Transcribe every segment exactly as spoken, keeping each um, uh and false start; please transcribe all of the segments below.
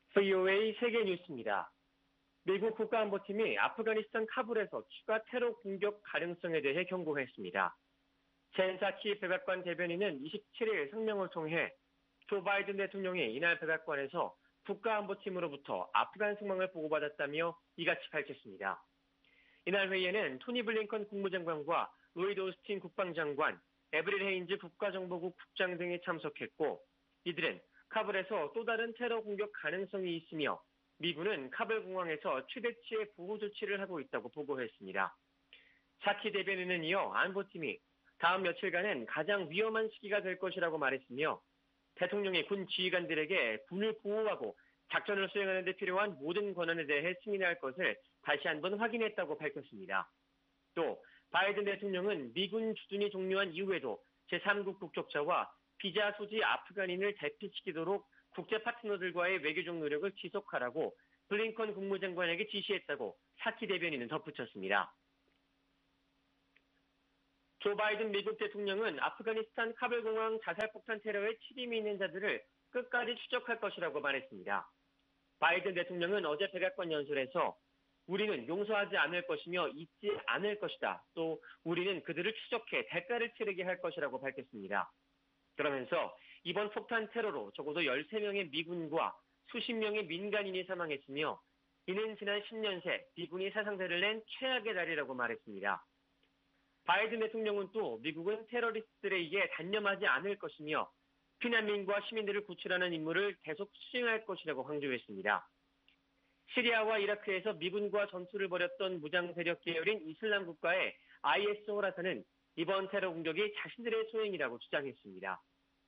브이오에이 세계 뉴스입니다. 미국 국가안보팀이 아프가니스탄 카불에서 추가 테러 공격 가능성에 대해 경고했습니다. 젠 사키 백악관 대변인은 이십칠일 성명을 통해 조 바이든 대통령이 이날 백악관에서 국가안보팀으로부터 아프간 상황을 보고받았다며 이같이 밝혔습니다. 이날 회의에는 토니 블링컨 국무장관과 로이드 오스틴 국방장관, 에브릴 헤인즈 국가정보국 국장 등이 참석했고, 이들은 카불에서 또 다른 테러 공격 가능성이 있으며 미군은 카불 공항에서 최대치의 보호 조치를 하고 있다고 보고했습니다. 사키 대변인은 이어 안보팀이 다음 며칠간은 가장 위험한 시기가 될 것이라고 말했으며 대통령이 군 지휘관들에게 군을 보호하고 작전을 수행하는 데 필요한 모든 권한에 대해 승인할 것을 다시 한번 확인했다고 밝혔습니다. 또 바이든 대통령은 미군 주둔이 종료한 이후에도 제삼국 국적자와 비자 소지 아프간인을 대피시키도록 국제 파트너들과의 외교적 노력을 지속하라고 블링컨 국무장관에게 지시했다고 사키 대변인은 덧붙였습니다. 조 바이든 미국 대통령은 아프가니스탄 카불 공항 자살폭탄 테러에 책임이 있는 자들을 끝까지 추적할 것이라고 말했습니다. 바이든 대통령은 어제 백악관 연설에서 우리는 용서하지 않을 것이며 잊지 않을 것이다. 또 우리는 그들을 추적해 대가를 치르게 할 것이라고 밝혔습니다. 그러면서 이번 폭탄 테러로 적어도 열세 명의 미군과 수십 명의 민간인이 사망했으며 이는 지난 십 년 새 미군이 사상자를 낸 최악의 날이라고 말했습니다. 바이든 대통령은 또 미국은 테러리스트들에 의해 단념하지 않을 것이며 피난민과 시민들을 구출하는 임무를 계속 수행할 것이라고 강조했습니다. 시리아와 이라크에서 미군과 전투를 벌였던 무장 세력 계열인 이슬람 국가의 아이에스 호라사는 이번 테러 공격이 자신들의 소행이라고 주장했습니다.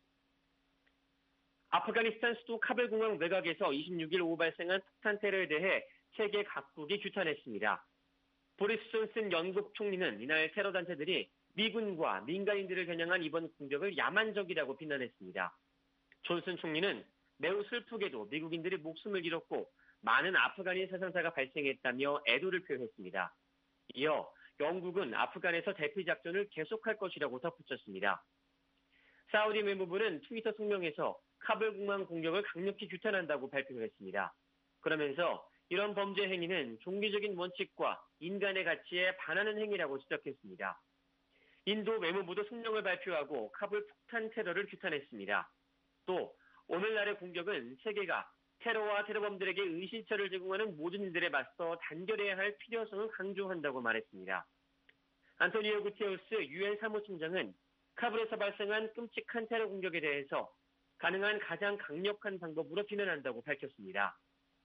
아프가니스탄 수도 카불 공항 외곽에서 이십육일 오후 발생한 폭탄 테러에 대해 세계 각국이 규탄했습니다. 보리스 존슨 영국 총리는 이날 테러 단체들이 미군과 민간인들을 겨냥한 이번 공격을 야만적이라고 비난했습니다. 존슨 총리는 매우 슬프게도 미국인들이 목숨을 잃었고 많은 아프간인 사상자가 발생했다며 애도를 표했습니다. 이어 영국은 아프간에서 대피 작전을 계속할 것이라고 덧붙였습니다. 사우디 외무부는 트위터 성명에서 카불 공항 공격을 강력히 규탄한다고 발표했습니다. 그러면서 이런 범죄 행위는 종교적인 원칙과 인간의 가치에 반하는 행위라고 지적했습니다. 인도 외무부도 성명을 발표하고 카불 폭탄 테러를 규탄했습니다. 또 오늘날의 공격은 세계가 테러와 테러범들에게 의실처를 제공하는 모든 이들에 맞서 단결해야 할 필요성을 강조한다고 말했습니다. 안토니오 구테우스 유엔 사무총장은 카불에서 발생한 끔찍한 테러 공격에 대해서 가능한 가장 강력한 방법으로 비난한다고 밝혔습니다.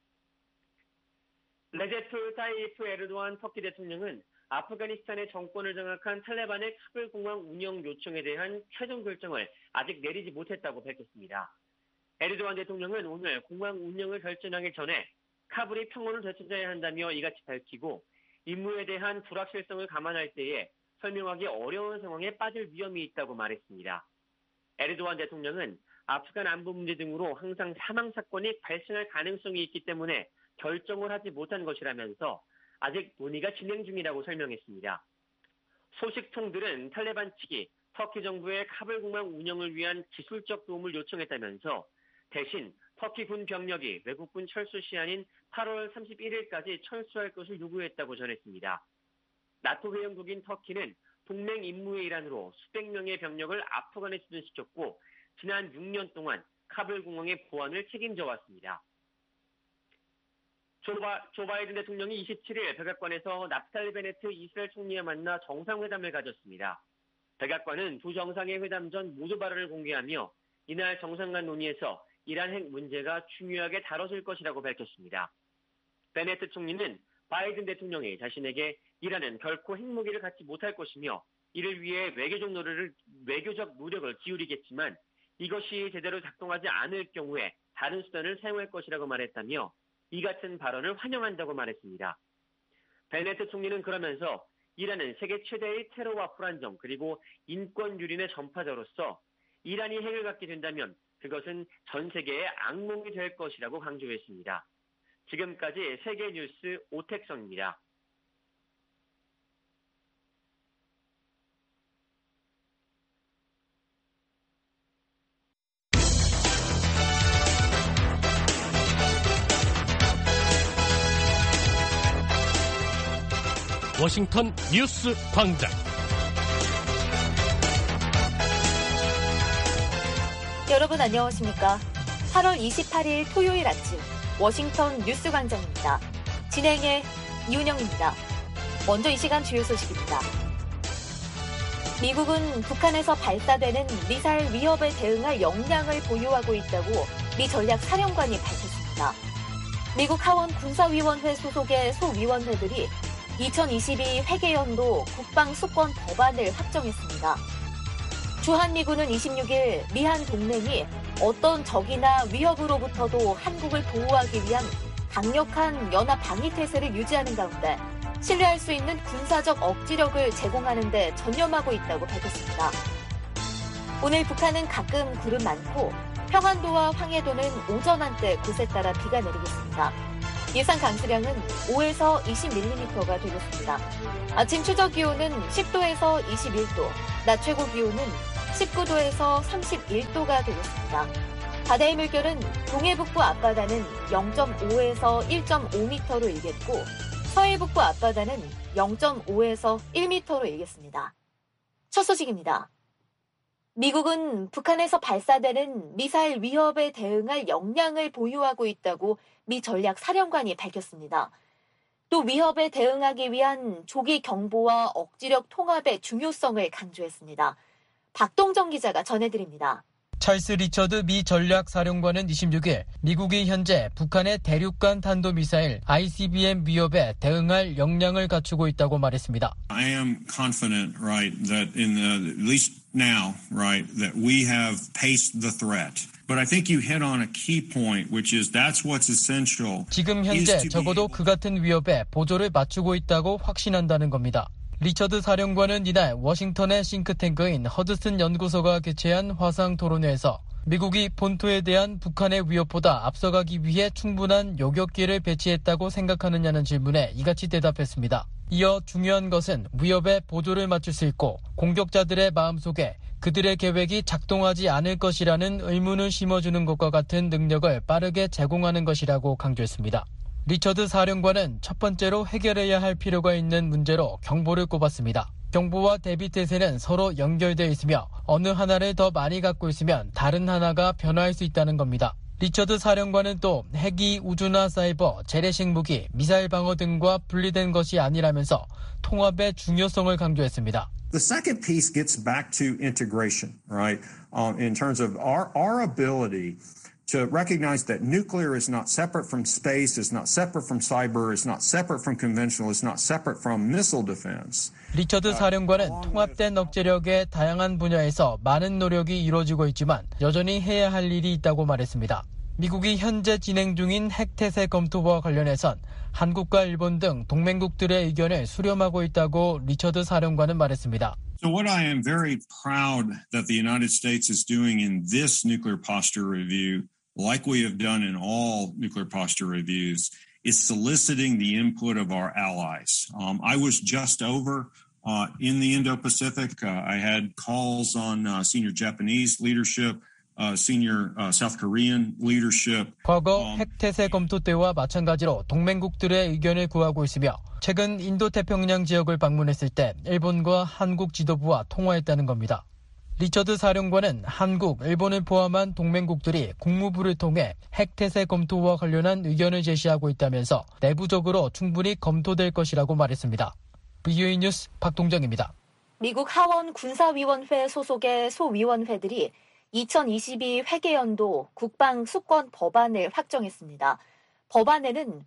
레제프 타이프 에르도안 터키 대통령은 아프가니스탄의 정권을 장악한 탈레반의 카불 공항 운영 요청에 대한 최종 결정을 아직 내리지 못했다고 밝혔습니다. 에르도안 대통령은 오늘 공항 운영을 결정하기 전에 카불이 평온을 되찾아야 한다며 이같이 밝히고 임무에 대한 불확실성을 감안할 때에 설명하기 어려운 상황에 빠질 위험이 있다고 말했습니다. 에르도안 대통령은 아프간 안보 문제 등으로 항상 사망 사건이 발생할 가능성이 있기 때문에 결정을 하지 못한 것이라면서 아직 논의가 진행 중이라고 설명했습니다. 소식통들은 탈레반 측이 터키 정부의 카불 공항 운영을 위한 기술적 도움을 요청했다면서 대신 터키 군 병력이 외국군 철수 시한인 팔월 삼십일일까지 철수할 것을 요구했다고 전했습니다. 나토 회원국인 터키는 동맹 임무의 일환으로 수백 명의 병력을 아프간에 주둔시켰고 지난 육 년 동안 카불 공항의 보안을 책임져 왔습니다. 조, 바, 조 바이든 대통령이 이십칠일 백악관에서 나프탈리 베네트 이스라엘 총리와 만나 정상회담을 가졌습니다. 백악관은 두 정상의 회담 전 모두 발언을 공개하며 이날 정상 간 논의에서 이란 핵 문제가 중요하게 다뤄질 것이라고 밝혔습니다. 베네트 총리는 바이든 대통령이 자신에게 이란은 결코 핵무기를 갖지 못할 것이며 이를 위해 외교적 노력을, 외교적 노력을 기울이겠지만 이것이 제대로 작동하지 않을 경우에 다른 수단을 사용할 것이라고 말했다며 이 같은 발언을 환영한다고 말했습니다. 베네트 총리는 그러면서 이란은 세계 최대의 테러와 불안정 그리고 인권 유린의 전파자로서 이란이 핵을 갖게 된다면 그것은 전 세계의 악몽이 될 것이라고 강조했습니다. 지금까지 세계 뉴스 오택성입니다. 워싱턴 뉴스 광장. 여러분 안녕하십니까? 팔월 이십팔일 토요일 아침 워싱턴 뉴스 광장입니다. 진행의 이윤영입니다. 먼저 이 시간 주요 소식입니다. 미국은 북한에서 발사되는 미사일 위협에 대응할 역량을 보유하고 있다고 미 전략사령관이 밝혔습니다. 미국 하원 군사위원회 소속의 소위원회들이 이천이십이 회계연도 국방수권 법안을 확정했습니다. 주한미군은 이십육일 미한 동맹이 어떤 적이나 위협으로부터도 한국을 보호하기 위한 강력한 연합 방위태세를 유지하는 가운데 신뢰할 수 있는 군사적 억지력을 제공하는 데 전념하고 있다고 밝혔습니다. 오늘 북한은 가끔 구름 많고 평안도와 황해도는 오전 한때 곳에 따라 비가 내리겠습니다. 예상 강수량은 오에서 이십 밀리미터가 되겠습니다. 아침 최저 기온은 십도에서 이십일도, 낮 최고 기온은 십구도에서 삼십일도가 되겠습니다. 바다의 물결은 동해북부 앞바다는 영점오에서 일점오미터로 일겠고 서해북부 앞바다는 영점오에서 일미터로 일겠습니다. 첫 소식입니다. 미국은 북한에서 발사되는 미사일 위협에 대응할 역량을 보유하고 있다고 미 전략사령관이 밝혔습니다. 또 위협에 대응하기 위한 조기 경보와 억지력 통합의 중요성을 강조했습니다. 박동정 기자가 전해드립니다. 찰스 리처드 미 전략사령관은 이십육일 미국이 현재 북한의 대륙간 탄도미사일 아이씨비엠 위협에 대응할 역량을 갖추고 있다고 말했습니다. I am confident, right, that in the, at least now, right, that we have paced the threat. But I think you hit on a key point, which is that's what's essential. 지금 현재 적어도 그 같은 위협에 보조를 맞추고 있다고 확신한다는 겁니다. 리처드 사령관은 이날 워싱턴의 싱크탱크인 허드슨 연구소가 개최한 화상 토론회에서 미국이 본토에 대한 북한의 위협보다 앞서가기 위해 충분한 요격기를 배치했다고 생각하느냐는 질문에 이같이 대답했습니다. 이어 중요한 것은 위협에 보조를 맞출 수 있고 공격자들의 마음속에 그들의 계획이 작동하지 않을 것이라는 의문을 심어주는 것과 같은 능력을 빠르게 제공하는 것이라고 강조했습니다. 리처드 사령관은 첫 번째로 해결해야 할 필요가 있는 문제로 경보를 꼽았습니다. 경보와 대비태세는 서로 연결되어 있으며 어느 하나를 더 많이 갖고 있으면 다른 하나가 변화할 수 있다는 겁니다. 리처드 사령관은 또 핵이 우주나 사이버, 재래식 무기, 미사일 방어 등과 분리된 것이 아니라면서 통합의 중요성을 강조했습니다. The second piece gets back to integration, right? Um, in terms of our, our ability to recognize that nuclear is not separate from space, is not separate from cyber, is not separate from conventional, is not separate from missile defense. 리처드 사령관은 통합된 억제력의 다양한 분야에서 많은 노력이 이루어지고 있지만 여전히 해야 할 일이 있다고 말했습니다. 미국이 현재 진행 중인 핵태세 검토와 관련해선 한국과 일본 등 동맹국들의 의견을 수렴하고 있다고 리처드 사령관은 말했습니다. So what I am very proud that the United States is doing in this nuclear posture review, like we have done in all nuclear posture reviews, is soliciting the input of our allies. Um, I was just over uh, in the Indo-Pacific. Uh, I had calls on uh, senior Japanese leadership, uh, senior uh, South Korean leadership. 과거 um, 핵태세 검토 때와 마찬가지로 동맹국들의 의견을 구하고 있으며 최근 인도태평양 지역을 방문했을 때 일본과 한국 지도부와 통화했다는 겁니다. 리처드 사령관은 한국, 일본을 포함한 동맹국들이 국무부를 통해 핵태세 검토와 관련한 의견을 제시하고 있다면서 내부적으로 충분히 검토될 것이라고 말했습니다. 브이오에이 뉴스 박동정입니다. 미국 하원 군사위원회 소속의 소위원회들이 이천이십이 회계연도 국방수권 법안을 확정했습니다. 법안에는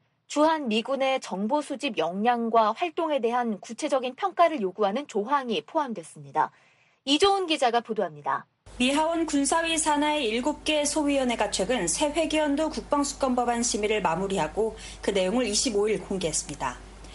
주한미군의 정보 수집 역량과 활동에 대한 구체적인 평가를 요구하는 조항이 포함됐습니다. 이조은 기자가 보도합니다. 미 하원 군사위 산하의 일곱 개 소위원회가 최근 새 회계연도 국방수권 법안 심의를 마무리하고 그 내용을 이십오일 공개했습니다.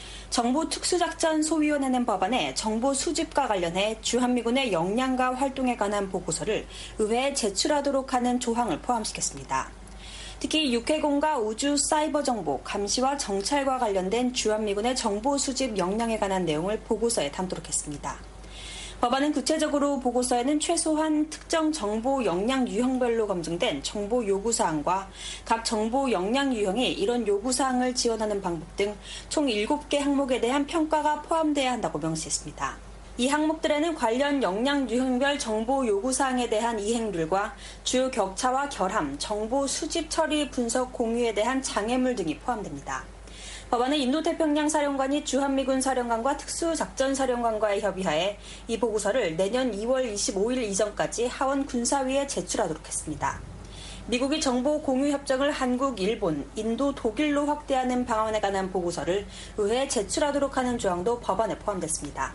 정보특수작전 소위원회는 법안에 정보 수집과 관련해 주한미군의 역량과 활동에 관한 보고서를 의회에 제출하도록 하는 조항을 포함시켰습니다. 특히 육해공과 우주 사이버 정보, 감시와 정찰과 관련된 주한미군의 정보 수집 역량에 관한 내용을 보고서에 담도록 했습니다. 법안은 구체적으로 보고서에는 최소한 특정 정보 역량 유형별로 검증된 정보 요구사항과 각 정보 역량 유형이 이런 요구사항을 지원하는 방법 등 총 일곱 개 항목에 대한 평가가 포함돼야 한다고 명시했습니다. 이 항목들에는 관련 역량 유형별 정보 요구사항에 대한 이행률과 주요 격차와 결함, 정보 수집 처리 분석 공유에 대한 장애물 등이 포함됩니다. 법안은 인도태평양 사령관이 주한미군 사령관과 특수작전사령관과의 협의하에 이 보고서를 내년 이월 이십오일 이전까지 하원 군사위에 제출하도록 했습니다. 미국이 정보 공유 협정을 한국, 일본, 인도, 독일로 확대하는 방안에 관한 보고서를 의회에 제출하도록 하는 조항도 법안에 포함됐습니다.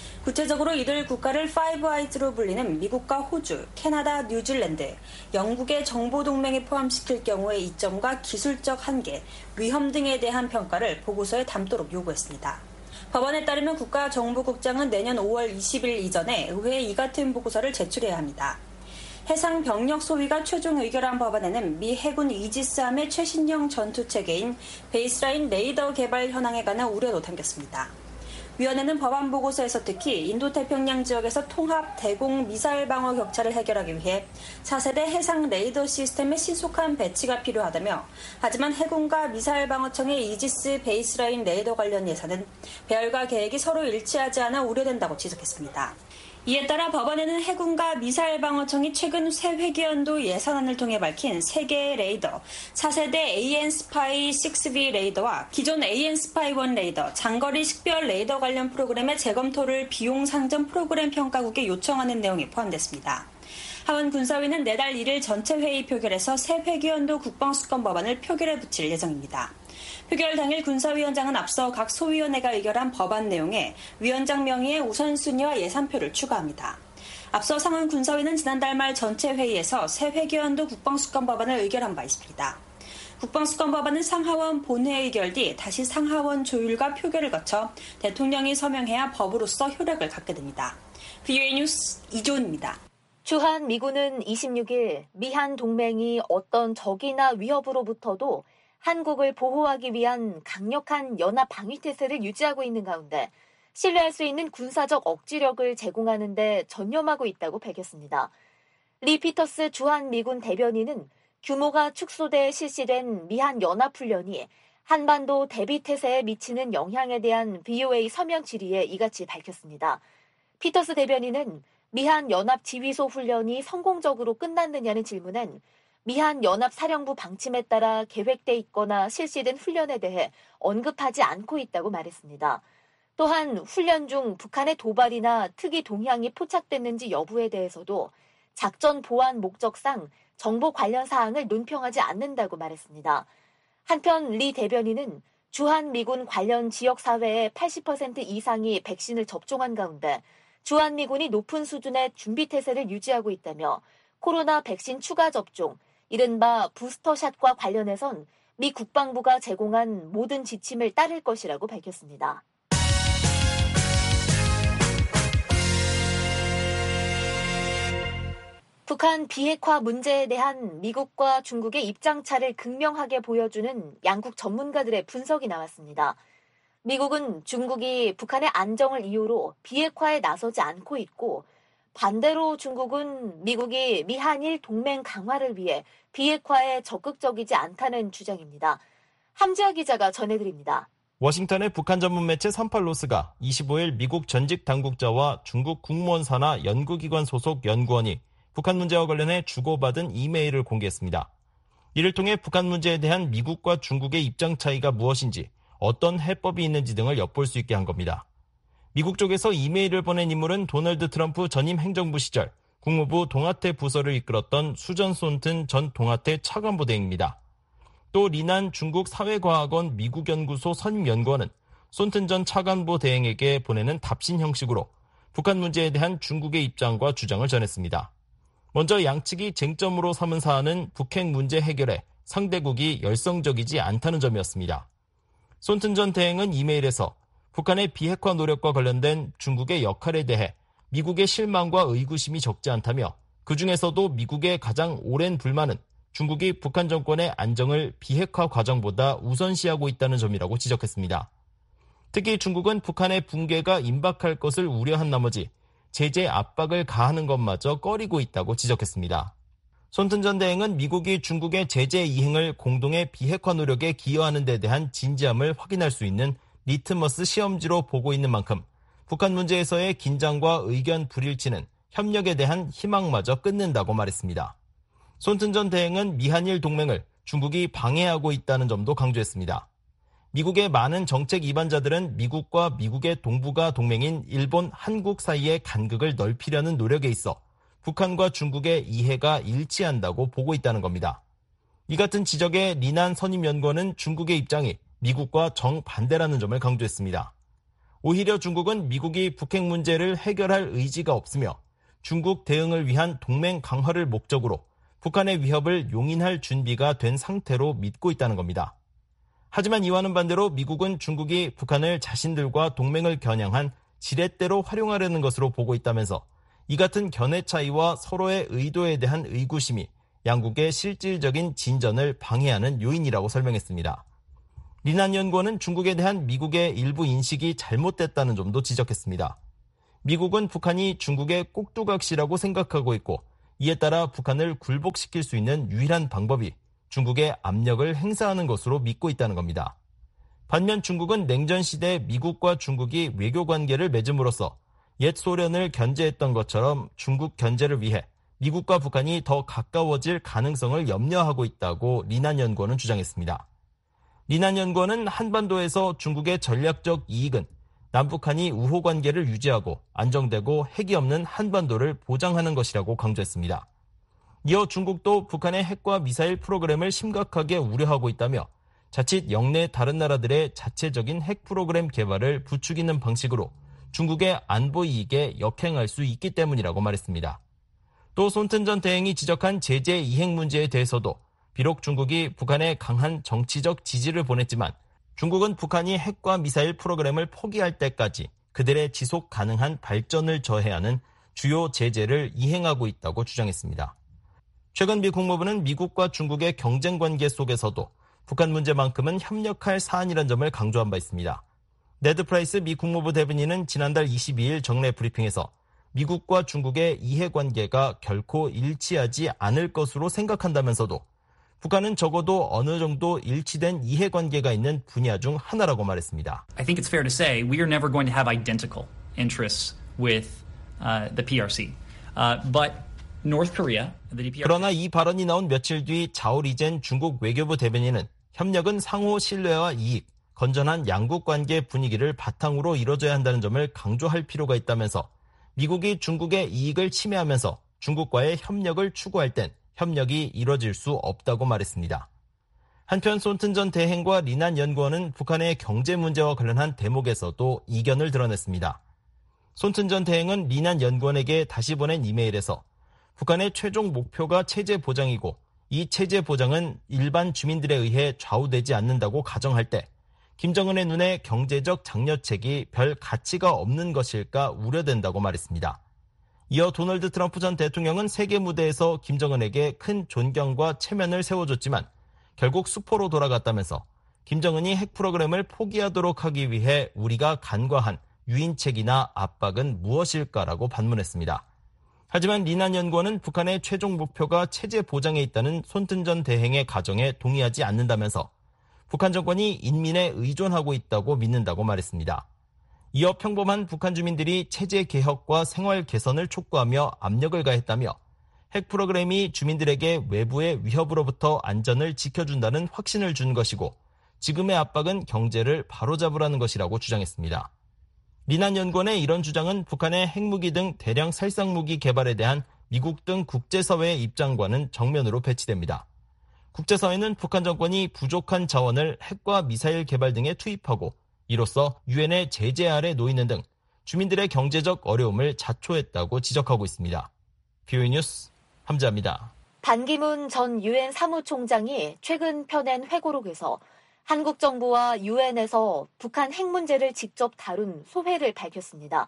구체적으로 이들 국가를 파이브 아이즈로 불리는 미국과 호주, 캐나다, 뉴질랜드, 영국의 정보동맹에 포함시킬 경우의 이점과 기술적 한계, 위험 등에 대한 평가를 보고서에 담도록 요구했습니다. 법안에 따르면 국가정보국장은 내년 오월 이십일 이전에 의회에 이 같은 보고서를 제출해야 합니다. 해상 병력 소위가 최종 의결한 법안에는 미 해군 이지스함의 최신형 전투체계인 베이스라인 레이더 개발 현황에 관한 우려도 담겼습니다. 위원회는 법안 보고서에서 특히 인도태평양 지역에서 통합 대공 미사일 방어 격차를 해결하기 위해 차세대 해상 레이더 시스템의 신속한 배치가 필요하다며, 하지만 해군과 미사일 방어청의 이지스 베이스라인 레이더 관련 예산은 배열과 계획이 서로 일치하지 않아 우려된다고 지적했습니다. 이에 따라 법안에는 해군과 미사일 방어청이 최근 새 회계연도 예산안을 통해 밝힌 세 개의 레이더, 차세대 에이엔스파이 식스 비 레이더와 기존 에이엔스파이 원 레이더, 장거리 식별 레이더 관련 프로그램의 재검토를 비용 상전 프로그램 평가국에 요청하는 내용이 포함됐습니다. 하원 군사위는 내달 일 일 전체 회의 표결에서 새 회계연도 국방수권 법안을 표결에 붙일 예정입니다. 표결 당일 군사위원장은 앞서 각 소위원회가 의결한 법안 내용에 위원장 명의의 우선순위와 예산표를 추가합니다. 앞서 상원 군사위는 지난달 말 전체 회의에서 새 회계연도 국방수권 법안을 의결한 바 있습니다. 국방수권 법안은 상하원 본회 의결 뒤 다시 상하원 조율과 표결을 거쳐 대통령이 서명해야 법으로서 효력을 갖게 됩니다. 브이오에이 뉴스 이조은입니다. 주한 미군은 이십육일 미한 동맹이 어떤 적이나 위협으로부터도 한국을 보호하기 위한 강력한 연합 방위태세를 유지하고 있는 가운데 신뢰할 수 있는 군사적 억지력을 제공하는 데 전념하고 있다고 밝혔습니다. 리 피터스 주한 미군 대변인은 규모가 축소돼 실시된 미한 연합훈련이 한반도 대비태세에 미치는 영향에 대한 브이오에이 서면 질의에 이같이 밝혔습니다. 피터스 대변인은 미한 연합 지휘소 훈련이 성공적으로 끝났느냐는 질문엔 미한 연합사령부 방침에 따라 계획돼 있거나 실시된 훈련에 대해 언급하지 않고 있다고 말했습니다. 또한 훈련 중 북한의 도발이나 특이 동향이 포착됐는지 여부에 대해서도 작전 보안 목적상 정보 관련 사항을 논평하지 않는다고 말했습니다. 한편 리 대변인은 주한미군 관련 지역사회의 팔십 퍼센트 이상이 백신을 접종한 가운데 주한미군이 높은 수준의 준비태세를 유지하고 있다며 코로나 백신 추가 접종, 이른바 부스터샷과 관련해선 미 국방부가 제공한 모든 지침을 따를 것이라고 밝혔습니다. 북한 비핵화 문제에 대한 미국과 중국의 입장차를 극명하게 보여주는 양국 전문가들의 분석이 나왔습니다. 미국은 중국이 북한의 안정을 이유로 비핵화에 나서지 않고 있고, 반대로 중국은 미국이 미한일 동맹 강화를 위해 비핵화에 적극적이지 않다는 주장입니다. 함지아 기자가 전해드립니다. 워싱턴의 북한 전문 매체 선팔로스가 이십오일 미국 전직 당국자와 중국 국무원 산하 연구기관 소속 연구원이 북한 문제와 관련해 주고받은 이메일을 공개했습니다. 이를 통해 북한 문제에 대한 미국과 중국의 입장 차이가 무엇인지, 어떤 해법이 있는지 등을 엿볼 수 있게 한 겁니다. 미국 쪽에서 이메일을 보낸 인물은 도널드 트럼프 전임 행정부 시절 국무부 동아태 부서를 이끌었던 수전 손튼 전 동아태 차관보대행입니다. 또 리난 중국 사회과학원 미국연구소 선임연구원은 손튼 전 차관보 대행에게 보내는 답신 형식으로 북한 문제에 대한 중국의 입장과 주장을 전했습니다. 먼저 양측이 쟁점으로 삼은 사안은 북핵 문제 해결에 상대국이 열성적이지 않다는 점이었습니다. 손튼 전 대행은 이메일에서 북한의 비핵화 노력과 관련된 중국의 역할에 대해 미국의 실망과 의구심이 적지 않다며, 그중에서도 미국의 가장 오랜 불만은 중국이 북한 정권의 안정을 비핵화 과정보다 우선시하고 있다는 점이라고 지적했습니다. 특히 중국은 북한의 붕괴가 임박할 것을 우려한 나머지 제재 압박을 가하는 것마저 꺼리고 있다고 지적했습니다. 손튼 전 대행은 미국이 중국의 제재 이행을 공동의 비핵화 노력에 기여하는 데 대한 진지함을 확인할 수 있는 리트머스 시험지로 보고 있는 만큼 북한 문제에서의 긴장과 의견 불일치는 협력에 대한 희망마저 끊는다고 말했습니다. 손튼 전 대행은 미한일 동맹을 중국이 방해하고 있다는 점도 강조했습니다. 미국의 많은 정책 이반자들은 미국과 미국의 동북아 동맹인 일본, 한국 사이의 간극을 넓히려는 노력에 있어 북한과 중국의 이해가 일치한다고 보고 있다는 겁니다. 이 같은 지적에 리난 선임연구원은 중국의 입장이 미국과 정반대라는 점을 강조했습니다. 오히려 중국은 미국이 북핵 문제를 해결할 의지가 없으며 중국 대응을 위한 동맹 강화를 목적으로 북한의 위협을 용인할 준비가 된 상태로 믿고 있다는 겁니다. 하지만 이와는 반대로 미국은 중국이 북한을 자신들과 동맹을 겨냥한 지렛대로 활용하려는 것으로 보고 있다면서 이 같은 견해 차이와 서로의 의도에 대한 의구심이 양국의 실질적인 진전을 방해하는 요인이라고 설명했습니다. 리난 연구원은 중국에 대한 미국의 일부 인식이 잘못됐다는 점도 지적했습니다. 미국은 북한이 중국의 꼭두각시라고 생각하고 있고 이에 따라 북한을 굴복시킬 수 있는 유일한 방법이 중국의 압력을 행사하는 것으로 믿고 있다는 겁니다. 반면 중국은 냉전 시대 미국과 중국이 외교 관계를 맺음으로써 옛 소련을 견제했던 것처럼 중국 견제를 위해 미국과 북한이 더 가까워질 가능성을 염려하고 있다고 리난 연구원은 주장했습니다. 리난 연구원은 한반도에서 중국의 전략적 이익은 남북한이 우호 관계를 유지하고 안정되고 핵이 없는 한반도를 보장하는 것이라고 강조했습니다. 이어 중국도 북한의 핵과 미사일 프로그램을 심각하게 우려하고 있다며 자칫 영내 다른 나라들의 자체적인 핵 프로그램 개발을 부추기는 방식으로 중국의 안보 이익에 역행할 수 있기 때문이라고 말했습니다. 또 손튼 전 대행이 지적한 제재 이행 문제에 대해서도 비록 중국이 북한에 강한 정치적 지지를 보냈지만 중국은 북한이 핵과 미사일 프로그램을 포기할 때까지 그들의 지속 가능한 발전을 저해하는 주요 제재를 이행하고 있다고 주장했습니다. 최근 미 국무부는 미국과 중국의 경쟁 관계 속에서도 북한 문제만큼은 협력할 사안이란 점을 강조한 바 있습니다. 네드 프라이스 미 국무부 대변인은 지난달 이십이일 정례 브리핑에서 미국과 중국의 이해관계가 결코 일치하지 않을 것으로 생각한다면서도 북한은 적어도 어느 정도 일치된 이해관계가 있는 분야 중 하나라고 말했습니다. I think it's fair to say we are never going to have identical interests with uh, the P R C. Uh, but North Korea, the D P R C... 그러나 이 발언이 나온 며칠 뒤 자오 리젠 중국 외교부 대변인은 협력은 상호 신뢰와 이익, 건전한 양국 관계 분위기를 바탕으로 이뤄져야 한다는 점을 강조할 필요가 있다면서 미국이 중국의 이익을 침해하면서 중국과의 협력을 추구할 땐 협력이 이뤄질 수 없다고 말했습니다. 한편 손튼 전 대행과 리난 연구원은 북한의 경제 문제와 관련한 대목에서도 이견을 드러냈습니다. 손튼 전 대행은 리난 연구원에게 다시 보낸 이메일에서 북한의 최종 목표가 체제 보장이고 이 체제 보장은 일반 주민들에 의해 좌우되지 않는다고 가정할 때 김정은의 눈에 경제적 장려책이 별 가치가 없는 것일까 우려된다고 말했습니다. 이어 도널드 트럼프 전 대통령은 세계 무대에서 김정은에게 큰 존경과 체면을 세워줬지만 결국 수포로 돌아갔다면서 김정은이 핵 프로그램을 포기하도록 하기 위해 우리가 간과한 유인책이나 압박은 무엇일까라고 반문했습니다. 하지만 리난 연구원은 북한의 최종 목표가 체제 보장에 있다는 손튼 전 대행의 가정에 동의하지 않는다면서 북한 정권이 인민에 의존하고 있다고 믿는다고 말했습니다. 이어 평범한 북한 주민들이 체제 개혁과 생활 개선을 촉구하며 압력을 가했다며 핵 프로그램이 주민들에게 외부의 위협으로부터 안전을 지켜준다는 확신을 준 것이고 지금의 압박은 경제를 바로잡으라는 것이라고 주장했습니다. 리난 연구원의 이런 주장은 북한의 핵무기 등 대량 살상무기 개발에 대한 미국 등 국제사회의 입장과는 정면으로 배치됩니다. 국제사회는 북한 정권이 부족한 자원을 핵과 미사일 개발 등에 투입하고 이로써 유엔의 제재 아래 놓이는 등 주민들의 경제적 어려움을 자초했다고 지적하고 있습니다. 비오이 뉴스 함자입니다. 반기문 전 유엔 사무총장이 최근 펴낸 회고록에서 한국 정부와 유엔에서 북한 핵 문제를 직접 다룬 소회를 밝혔습니다.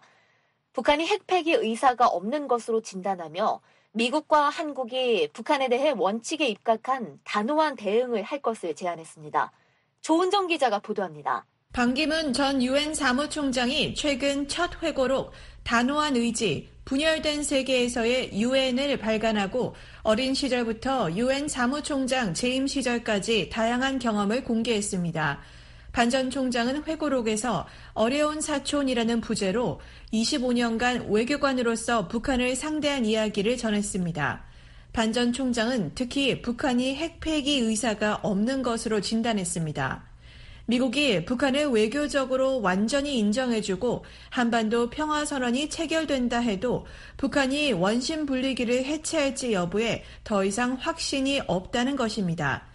북한이 핵 폐기 의사가 없는 것으로 진단하며 미국과 한국이 북한에 대해 원칙에 입각한 단호한 대응을 할 것을 제안했습니다. 조은정 기자가 보도합니다. 반기문 전 유엔 사무총장이 최근 첫 회고록 단호한 의지, 분열된 세계에서의 유엔을 발간하고 어린 시절부터 유엔 사무총장 재임 시절까지 다양한 경험을 공개했습니다. 반 전 총장은 회고록에서 어려운 사촌이라는 부제로 이십오 년간 외교관으로서 북한을 상대한 이야기를 전했습니다. 반 전 총장은 특히 북한이 핵폐기 의사가 없는 것으로 진단했습니다. 미국이 북한을 외교적으로 완전히 인정해주고 한반도 평화선언이 체결된다 해도 북한이 원심 분리기를 해체할지 여부에 더 이상 확신이 없다는 것입니다.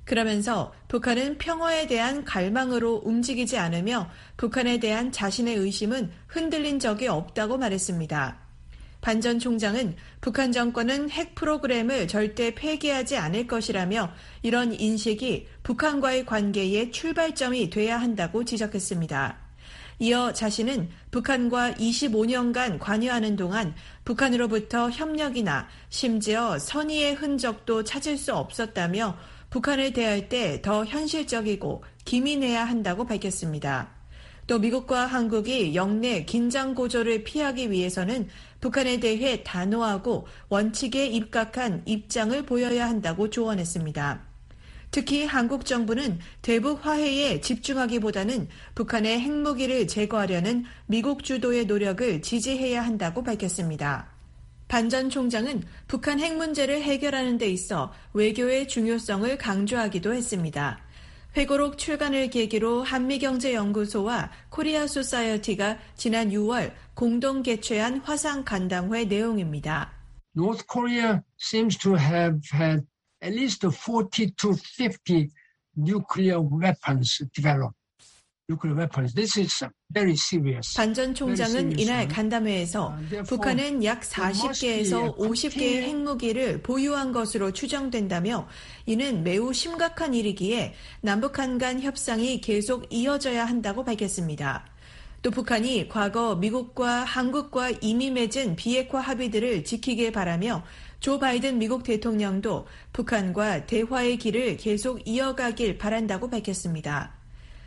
그러면서 북한은 평화에 대한 갈망으로 움직이지 않으며 북한에 대한 자신의 의심은 흔들린 적이 없다고 말했습니다. 반 전 총장은 북한 정권은 핵 프로그램을 절대 폐기하지 않을 것이라며 이런 인식이 북한과의 관계의 출발점이 돼야 한다고 지적했습니다. 이어 자신은 북한과 이십오 년간 관여하는 동안 북한으로부터 협력이나 심지어 선의의 흔적도 찾을 수 없었다며 북한을 대할 때 더 현실적이고 기민해야 한다고 밝혔습니다. 또 미국과 한국이 영내 긴장 고조를 피하기 위해서는 북한에 대해 단호하고 원칙에 입각한 입장을 보여야 한다고 조언했습니다. 특히 한국 정부는 대북 화해에 집중하기보다는 북한의 핵무기를 제거하려는 미국 주도의 노력을 지지해야 한다고 밝혔습니다. 반 전 총장은 북한 핵 문제를 해결하는 데 있어 외교의 중요성을 강조하기도 했습니다. 회고록 출간을 계기로 한미경제연구소와 코리아 소사이어티가 지난 유월 공동 개최한 화상 간담회 내용입니다. North Korea seems to have had at least forty to fifty nuclear weapons developed. Nuclear weapons. This is very serious. 반 전 총장은 이날 간담회에서 북한은 약 사십 개에서 오십 개의 핵무기를 보유한 것으로 추정된다며 이는 매우 심각한 일이기에 남북한 간 협상이 계속 이어져야 한다고 밝혔습니다. 또 북한이 과거 미국과 한국과 이미 맺은 비핵화 합의들을 지키길 바라며 조 바이든 미국 대통령도 북한과 대화의 길을 계속 이어가길 바란다고 밝혔습니다.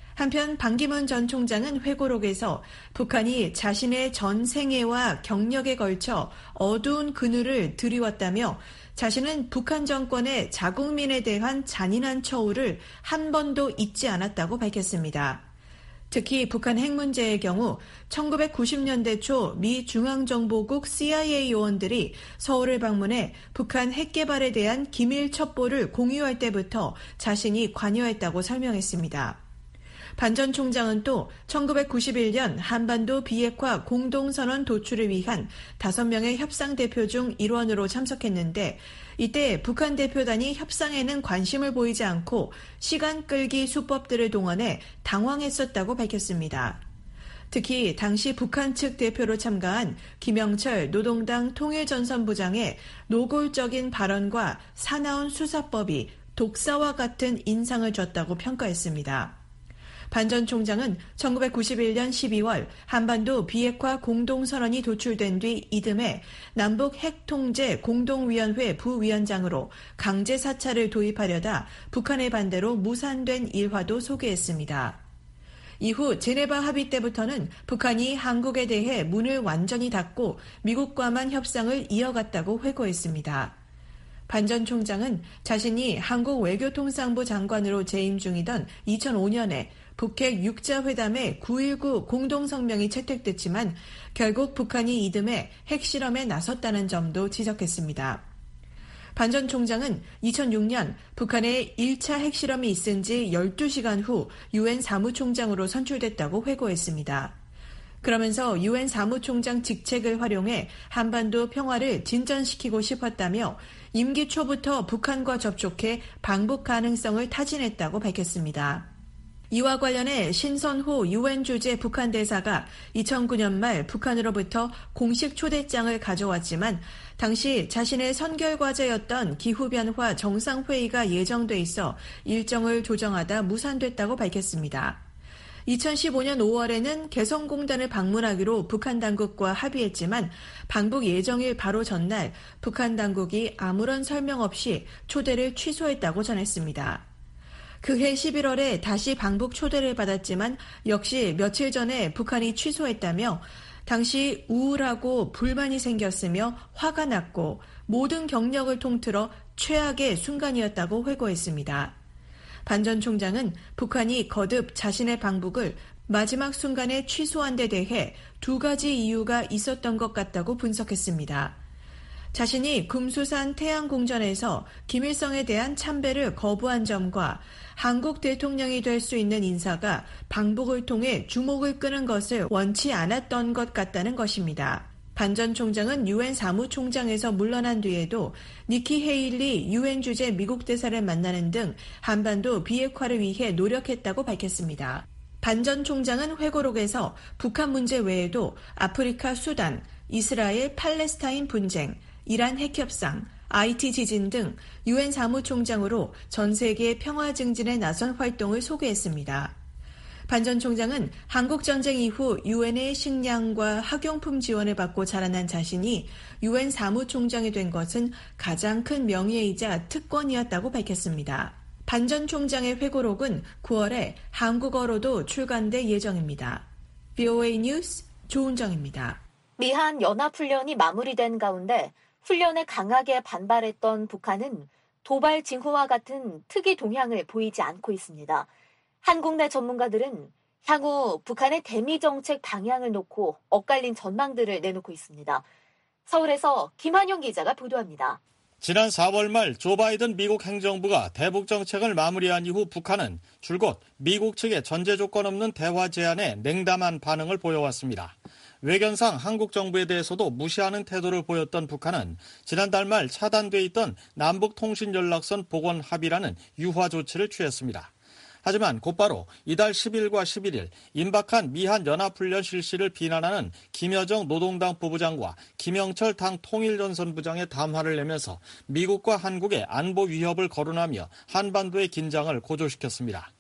한편 반기문 전 총장은 회고록에서 북한이 자신의 전 생애와 경력에 걸쳐 어두운 그늘을 드리웠다며 자신은 북한 정권의 자국민에 대한 잔인한 처우를 한 번도 잊지 않았다고 밝혔습니다. 특히 북한 핵 문제의 경우 천구백구십 년대 초 미 중앙정보국 씨아이에이 요원들이 서울을 방문해 북한 핵 개발에 대한 기밀 첩보를 공유할 때부터 자신이 관여했다고 설명했습니다. 반 전 총장은 또 천구백구십일 년 한반도 비핵화 공동선언 도출을 위한 다섯 명의 협상 대표 중 일원으로 참석했는데 이때 북한 대표단이 협상에는 관심을 보이지 않고 시간 끌기 수법들을 동원해 당황했었다고 밝혔습니다. 특히 당시 북한 측 대표로 참가한 김영철 노동당 통일전선부장의 노골적인 발언과 사나운 수사법이 독사와 같은 인상을 줬다고 평가했습니다. 반 전 총장은 천구백구십일 년 십이월 한반도 비핵화 공동선언이 도출된 뒤 이듬해 남북 핵통제 공동위원회 부위원장으로 강제 사찰을 도입하려다 북한의 반대로 무산된 일화도 소개했습니다. 이후 제네바 합의 때부터는 북한이 한국에 대해 문을 완전히 닫고 미국과만 협상을 이어갔다고 회고했습니다. 반 전 총장은 자신이 한국 외교통상부 장관으로 재임 중이던 이천오 년에 북핵 육 자 회담의 구일구 공동성명이 채택됐지만 결국 북한이 이듬해 핵실험에 나섰다는 점도 지적했습니다. 반 전 총장은 이천육 년 북한의 일 차 핵실험이 있은 지 열두 시간 후 유엔 사무총장으로 선출됐다고 회고했습니다. 그러면서 유엔 사무총장 직책을 활용해 한반도 평화를 진전시키고 싶었다며 임기 초부터 북한과 접촉해 방북 가능성을 타진했다고 밝혔습니다. 이와 관련해 신선호 유엔 주재 북한 대사가 이천구 년 말 북한으로부터 공식 초대장을 가져왔지만 당시 자신의 선결 과제였던 기후변화 정상회의가 예정돼 있어 일정을 조정하다 무산됐다고 밝혔습니다. 이천십오 년 오월에는 개성공단을 방문하기로 북한 당국과 합의했지만 방북 예정일 바로 전날 북한 당국이 아무런 설명 없이 초대를 취소했다고 전했습니다. 그해 십일월에 다시 방북 초대를 받았지만 역시 며칠 전에 북한이 취소했다며 당시 우울하고 불만이 생겼으며 화가 났고 모든 경력을 통틀어 최악의 순간이었다고 회고했습니다. 반 전 총장은 북한이 거듭 자신의 방북을 마지막 순간에 취소한 데 대해 두 가지 이유가 있었던 것 같다고 분석했습니다. 자신이 금수산 태양궁전에서 김일성에 대한 참배를 거부한 점과 한국 대통령이 될 수 있는 인사가 방북을 통해 주목을 끄는 것을 원치 않았던 것 같다는 것입니다. 반 전 총장은 유엔 사무총장에서 물러난 뒤에도 니키 헤일리 유엔 주재 미국 대사를 만나는 등 한반도 비핵화를 위해 노력했다고 밝혔습니다. 반 전 총장은 회고록에서 북한 문제 외에도 아프리카 수단, 이스라엘 팔레스타인 분쟁, 이란 핵협상, 아이티 지진 등 유엔 사무총장으로 전 세계 평화 증진에 나선 활동을 소개했습니다. 반 전 총장은 한국 전쟁 이후 유엔의 식량과 학용품 지원을 받고 자라난 자신이 유엔 사무총장이 된 것은 가장 큰 명예이자 특권이었다고 밝혔습니다. 반 전 총장의 회고록은 구월에 한국어로도 출간될 예정입니다. 브이오에이 뉴스 조은정입니다. 미한 연합훈련이 마무리된 가운데 훈련에 강하게 반발했던 북한은 도발 징후와 같은 특이 동향을 보이지 않고 있습니다. 한국 내 전문가들은 향후 북한의 대미 정책 방향을 놓고 엇갈린 전망들을 내놓고 있습니다. 서울에서 김한용 기자가 보도합니다. 지난 사월 말 조 바이든 미국 행정부가 대북 정책을 마무리한 이후 북한은 줄곧 미국 측의 전제 조건 없는 대화 제안에 냉담한 반응을 보여왔습니다. 외견상 한국 정부에 대해서도 무시하는 태도를 보였던 북한은 지난달 말 차단돼 있던 남북통신연락선 복원 합의라는 유화 조치를 취했습니다. 하지만 곧바로 이달 십일과 십일일 임박한 미한 연합훈련 실시를 비난하는 김여정 노동당 부부장과 김영철 당 통일전선부장의 담화를 내면서 미국과 한국의 안보 위협을 거론하며 한반도의 긴장을 고조시켰습니다.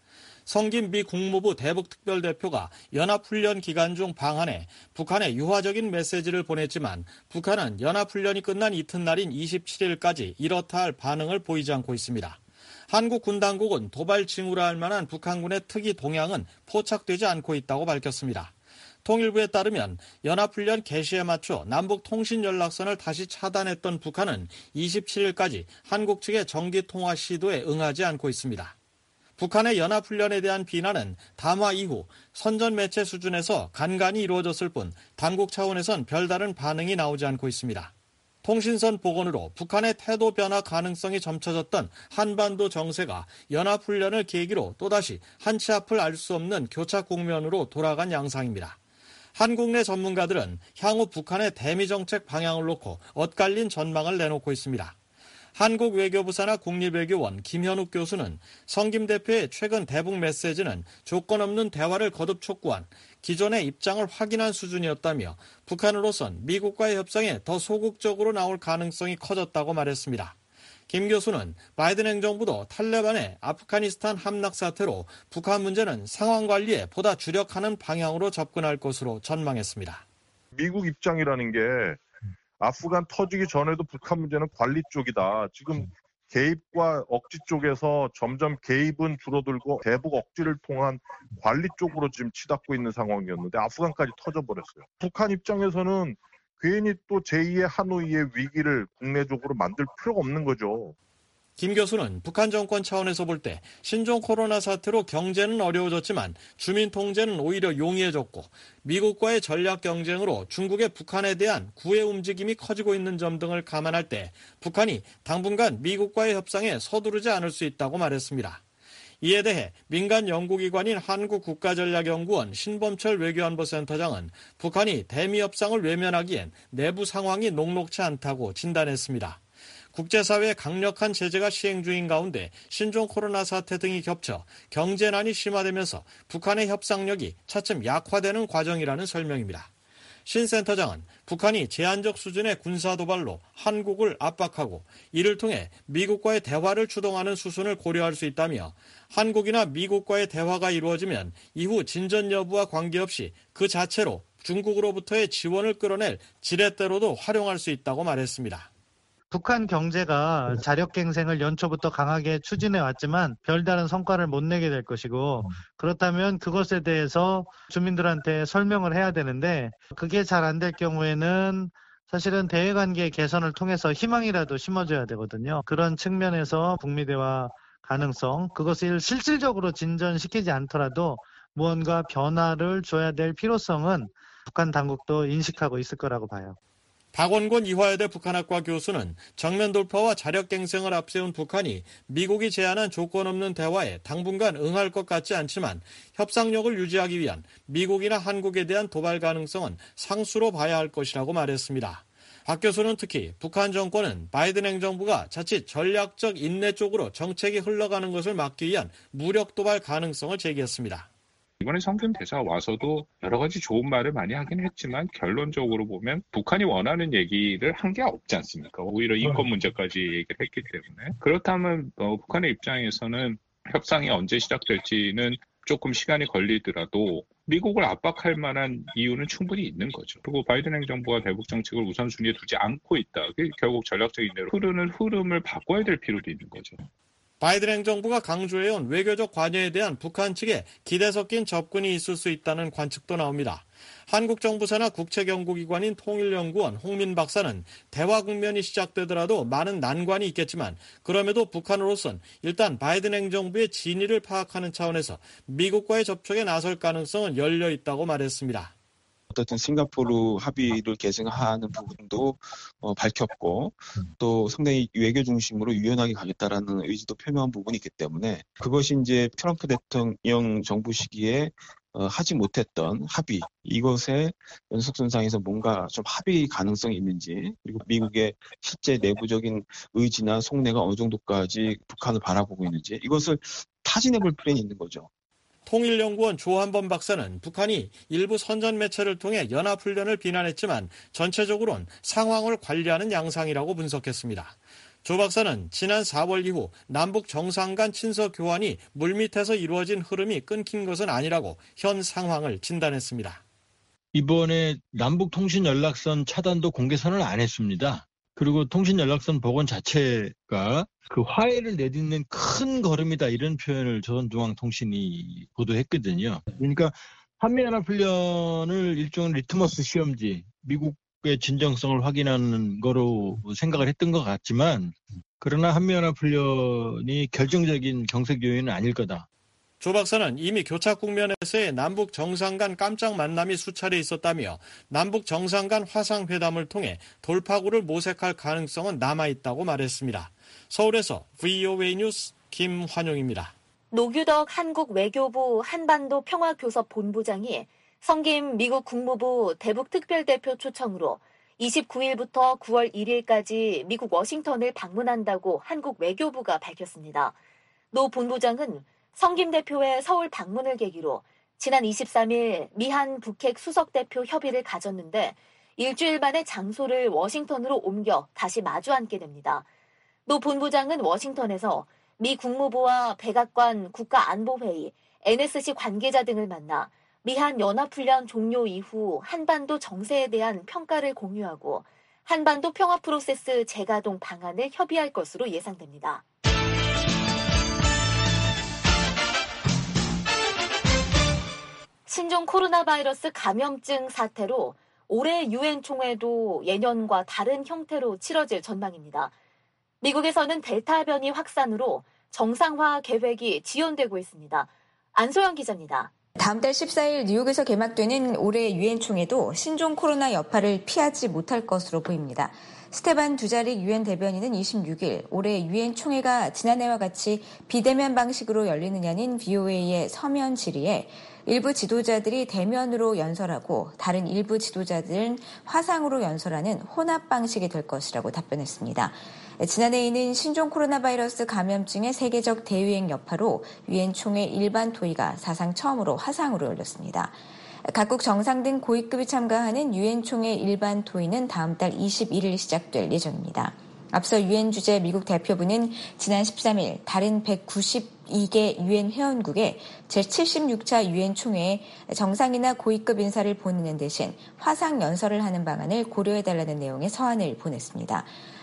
성김 미 국무부 대북특별대표가 연합훈련 기간 중 방한에 북한에 유화적인 메시지를 보냈지만 북한은 연합훈련이 끝난 이튿날인 이십칠일까지 이렇다 할 반응을 보이지 않고 있습니다. 한국 군 당국은 도발 징후라 할 만한 북한군의 특이 동향은 포착되지 않고 있다고 밝혔습니다. 통일부에 따르면 연합훈련 개시에 맞춰 남북 통신연락선을 다시 차단했던 북한은 이십칠일까지 한국 측의 정기통화 시도에 응하지 않고 있습니다. 북한의 연합훈련에 대한 비난은 담화 이후 선전 매체 수준에서 간간히 이루어졌을 뿐 당국 차원에선 별다른 반응이 나오지 않고 있습니다. 통신선 복원으로 북한의 태도 변화 가능성이 점쳐졌던 한반도 정세가 연합훈련을 계기로 또다시 한치 앞을 알 수 없는 교착 국면으로 돌아간 양상입니다. 한국 내 전문가들은 향후 북한의 대미 정책 방향을 놓고 엇갈린 전망을 내놓고 있습니다. 한국 외교부 산하 국립외교원 김현욱 교수는 성김 대표의 최근 대북 메시지는 조건 없는 대화를 거듭 촉구한 기존의 입장을 확인한 수준이었다며 북한으로선 미국과의 협상에 더 소극적으로 나올 가능성이 커졌다고 말했습니다. 김 교수는 바이든 행정부도 탈레반의 아프가니스탄 함락 사태로 북한 문제는 상황 관리에 보다 주력하는 방향으로 접근할 것으로 전망했습니다. 미국 입장이라는 게 아프간 터지기 전에도 북한 문제는 관리 쪽이다. 지금 개입과 억지 쪽에서 점점 개입은 줄어들고 대북 억지를 통한 관리 쪽으로 지금 치닫고 있는 상황이었는데 아프간까지 터져버렸어요. 북한 입장에서는 괜히 또 제이의 하노이의 위기를 국내적으로 만들 필요가 없는 거죠. 김 교수는 북한 정권 차원에서 볼 때 신종 코로나 사태로 경제는 어려워졌지만 주민 통제는 오히려 용이해졌고 미국과의 전략 경쟁으로 중국의 북한에 대한 구애 움직임이 커지고 있는 점 등을 감안할 때 북한이 당분간 미국과의 협상에 서두르지 않을 수 있다고 말했습니다. 이에 대해 민간 연구기관인 한국국가전략연구원 신범철 외교안보센터장은 북한이 대미 협상을 외면하기엔 내부 상황이 녹록치 않다고 진단했습니다. 국제사회의 강력한 제재가 시행 중인 가운데 신종 코로나 사태 등이 겹쳐 경제난이 심화되면서 북한의 협상력이 차츰 약화되는 과정이라는 설명입니다. 신 센터장은 북한이 제한적 수준의 군사도발로 한국을 압박하고 이를 통해 미국과의 대화를 주동하는 수순을 고려할 수 있다며 한국이나 미국과의 대화가 이루어지면 이후 진전 여부와 관계없이 그 자체로 중국으로부터의 지원을 끌어낼 지렛대로도 활용할 수 있다고 말했습니다. 북한 경제가 자력갱생을 연초부터 강하게 추진해 왔지만 별다른 성과를 못 내게 될 것이고 그렇다면 그것에 대해서 주민들한테 설명을 해야 되는데 그게 잘 안 될 경우에는 사실은 대외관계 개선을 통해서 희망이라도 심어줘야 되거든요. 그런 측면에서 북미 대화 가능성, 그것을 실질적으로 진전시키지 않더라도 무언가 변화를 줘야 될 필요성은 북한 당국도 인식하고 있을 거라고 봐요. 박원곤 이화여대 북한학과 교수는 정면 돌파와 자력갱생을 앞세운 북한이 미국이 제안한 조건 없는 대화에 당분간 응할 것 같지 않지만 협상력을 유지하기 위한 미국이나 한국에 대한 도발 가능성은 상수로 봐야 할 것이라고 말했습니다. 박 교수는 특히 북한 정권은 바이든 행정부가 자칫 전략적 인내 쪽으로 정책이 흘러가는 것을 막기 위한 무력 도발 가능성을 제기했습니다. 이번에 성김 대사 와서도 여러 가지 좋은 말을 많이 하긴 했지만 결론적으로 보면 북한이 원하는 얘기를 한 게 없지 않습니까? 오히려 인권 문제까지 얘기를 했기 때문에. 그렇다면 어, 북한의 입장에서는 협상이 언제 시작될지는 조금 시간이 걸리더라도 미국을 압박할 만한 이유는 충분히 있는 거죠. 그리고 바이든 행정부가 대북 정책을 우선순위에 두지 않고 있다. 결국 전략적 인내로 흐르는 흐름을 바꿔야 될 필요도 있는 거죠. 바이든 행정부가 강조해온 외교적 관여에 대한 북한 측의 기대 섞인 접근이 있을 수 있다는 관측도 나옵니다. 한국 정부 산하 국책연구기관인 통일연구원 홍민 박사는 대화 국면이 시작되더라도 많은 난관이 있겠지만 그럼에도 북한으로선 일단 바이든 행정부의 진위를 파악하는 차원에서 미국과의 접촉에 나설 가능성은 열려 있다고 말했습니다. 어쨌든 싱가포르 합의를 계승하는 부분도 어, 밝혔고 또 상당히 외교 중심으로 유연하게 가겠다라는 의지도 표명한 부분이 있기 때문에 그것이 이제 트럼프 대통령 정부 시기에 어, 하지 못했던 합의, 이것의 연속선상에서 뭔가 좀 합의 가능성이 있는지, 그리고 미국의 실제 내부적인 의지나 속내가 어느 정도까지 북한을 바라보고 있는지, 이것을 타진해 볼 필요는 있는 거죠. 통일연구원 조한범 박사는 북한이 일부 선전 매체를 통해 연합훈련을 비난했지만 전체적으로는 상황을 관리하는 양상이라고 분석했습니다. 조 박사는 지난 사월 이후 남북 정상 간 친서 교환이 물밑에서 이루어진 흐름이 끊긴 것은 아니라고 현 상황을 진단했습니다. 이번에 남북통신연락선 차단도 공개선을 안 했습니다. 그리고 통신연락선 복원 자체가 그 화해를 내딛는 큰 걸음이다, 이런 표현을 조선중앙통신이 보도했거든요. 그러니까 한미연합훈련을 일종의 리트머스 시험지, 미국의 진정성을 확인하는 거로 생각을 했던 것 같지만, 그러나 한미연합훈련이 결정적인 경색 요인은 아닐 거다. 조 박사는 이미 교착 국면에서의 남북 정상 간 깜짝 만남이 수차례 있었다며 남북 정상 간 화상회담을 통해 돌파구를 모색할 가능성은 남아있다고 말했습니다. 서울에서 브이오에이 뉴스 김환용입니다. 노규덕 한국 외교부 한반도 평화교섭 본부장이 성김 미국 국무부 대북특별대표 초청으로 이십구일부터 구월 일일까지 미국 워싱턴을 방문한다고 한국 외교부가 밝혔습니다. 노 본부장은 성김 대표의 서울 방문을 계기로 지난 이십삼일 미한 북핵 수석대표 협의를 가졌는데 일주일 만에 장소를 워싱턴으로 옮겨 다시 마주 앉게 됩니다. 노 본부장은 워싱턴에서 미 국무부와 백악관 국가안보회의, 엔에스씨 관계자 등을 만나 미한 연합훈련 종료 이후 한반도 정세에 대한 평가를 공유하고 한반도 평화 프로세스 재가동 방안을 협의할 것으로 예상됩니다. 신종 코로나 바이러스 감염증 사태로 올해 유엔 총회도 예년과 다른 형태로 치러질 전망입니다. 미국에서는 델타 변이 확산으로 정상화 계획이 지연되고 있습니다. 안소영 기자입니다. 다음 달 십사일 뉴욕에서 개막되는 올해 유엔 총회도 신종 코로나 여파를 피하지 못할 것으로 보입니다. 스테반 두자릭 유엔 대변인은 이십육일 올해 유엔 총회가 지난해와 같이 비대면 방식으로 열리느냐는 브이오에이의 서면 질의에 일부 지도자들이 대면으로 연설하고 다른 일부 지도자들은 화상으로 연설하는 혼합 방식이 될 것이라고 답변했습니다. 지난해에는 신종 코로나 바이러스 감염증의 세계적 대유행 여파로 유엔 총회 일반 토의가 사상 처음으로 화상으로 열렸습니다. 각국 정상 등 고위급이 참가하는 유엔 총회 일반 토의는 다음 달 이십일일 시작될 예정입니다. 앞서 유엔 주재 미국 대표부는 지난 십삼일 다른 백구십이개 유엔 회원국의 제칠십육차 유엔 총회에 정상이나 고위급 인사를 보내는 대신 화상 연설을 하는 방안을 고려해달라는 내용의 서한을 보냈습니다.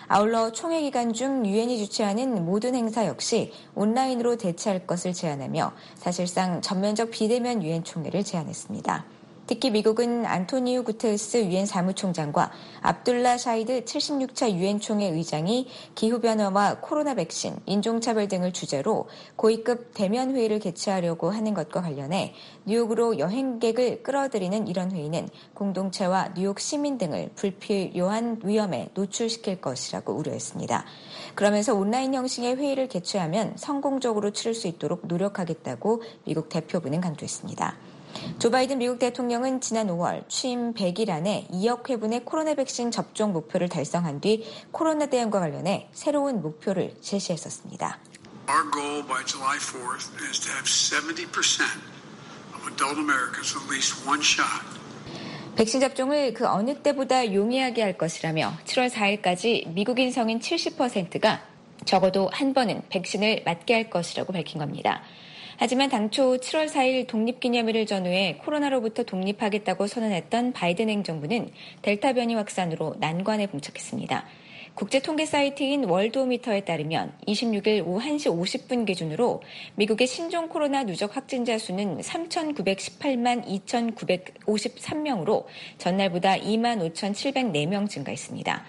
아울러 총회 기간 중 유엔이 주최하는 모든 행사 역시 온라인으로 대체할 것을 제안하며 사실상 전면적 비대면 유엔 총회를 제안했습니다. 특히 미국은 안토니우 구테르스 유엔 사무총장과 압둘라 샤히드 칠십육 차 유엔 총회 의장이 기후변화와 코로나 백신, 인종차별 등을 주제로 고위급 대면 회의를 개최하려고 하는 것과 관련해 뉴욕으로 여행객을 끌어들이는 이런 회의는 공동체와 뉴욕 시민 등을 불필요한 위험에 노출시킬 것이라고 우려했습니다. 그러면서 온라인 형식의 회의를 개최하면 성공적으로 치를 수 있도록 노력하겠다고 미국 대표부는 강조했습니다. 조 바이든 미국 대통령은 지난 오월 취임 백 일 안에 이억 회분의 코로나 백신 접종 목표를 달성한 뒤 코로나 대응과 관련해 새로운 목표를 제시했었습니다. Our goal by July fourth is to have seventy percent of adult Americans at least one shot. 백신 접종을 그 어느 때보다 용이하게 할 것이라며 칠월 사일까지 미국인 성인 칠십 퍼센트가 적어도 한 번은 백신을 맞게 할 것이라고 밝힌 겁니다. 하지만 당초 칠월 사일 독립기념일을 전후해 코로나로부터 독립하겠다고 선언했던 바이든 행정부는 델타 변이 확산으로 난관에 봉착했습니다. 국제통계 사이트인 월드오미터에 따르면 이십육일 오후 한 시 오십 분 기준으로 미국의 신종 코로나 누적 확진자 수는 삼천구백십팔만 이천구백오십삼 명으로 전날보다 이만 오천칠백사 명 증가했습니다.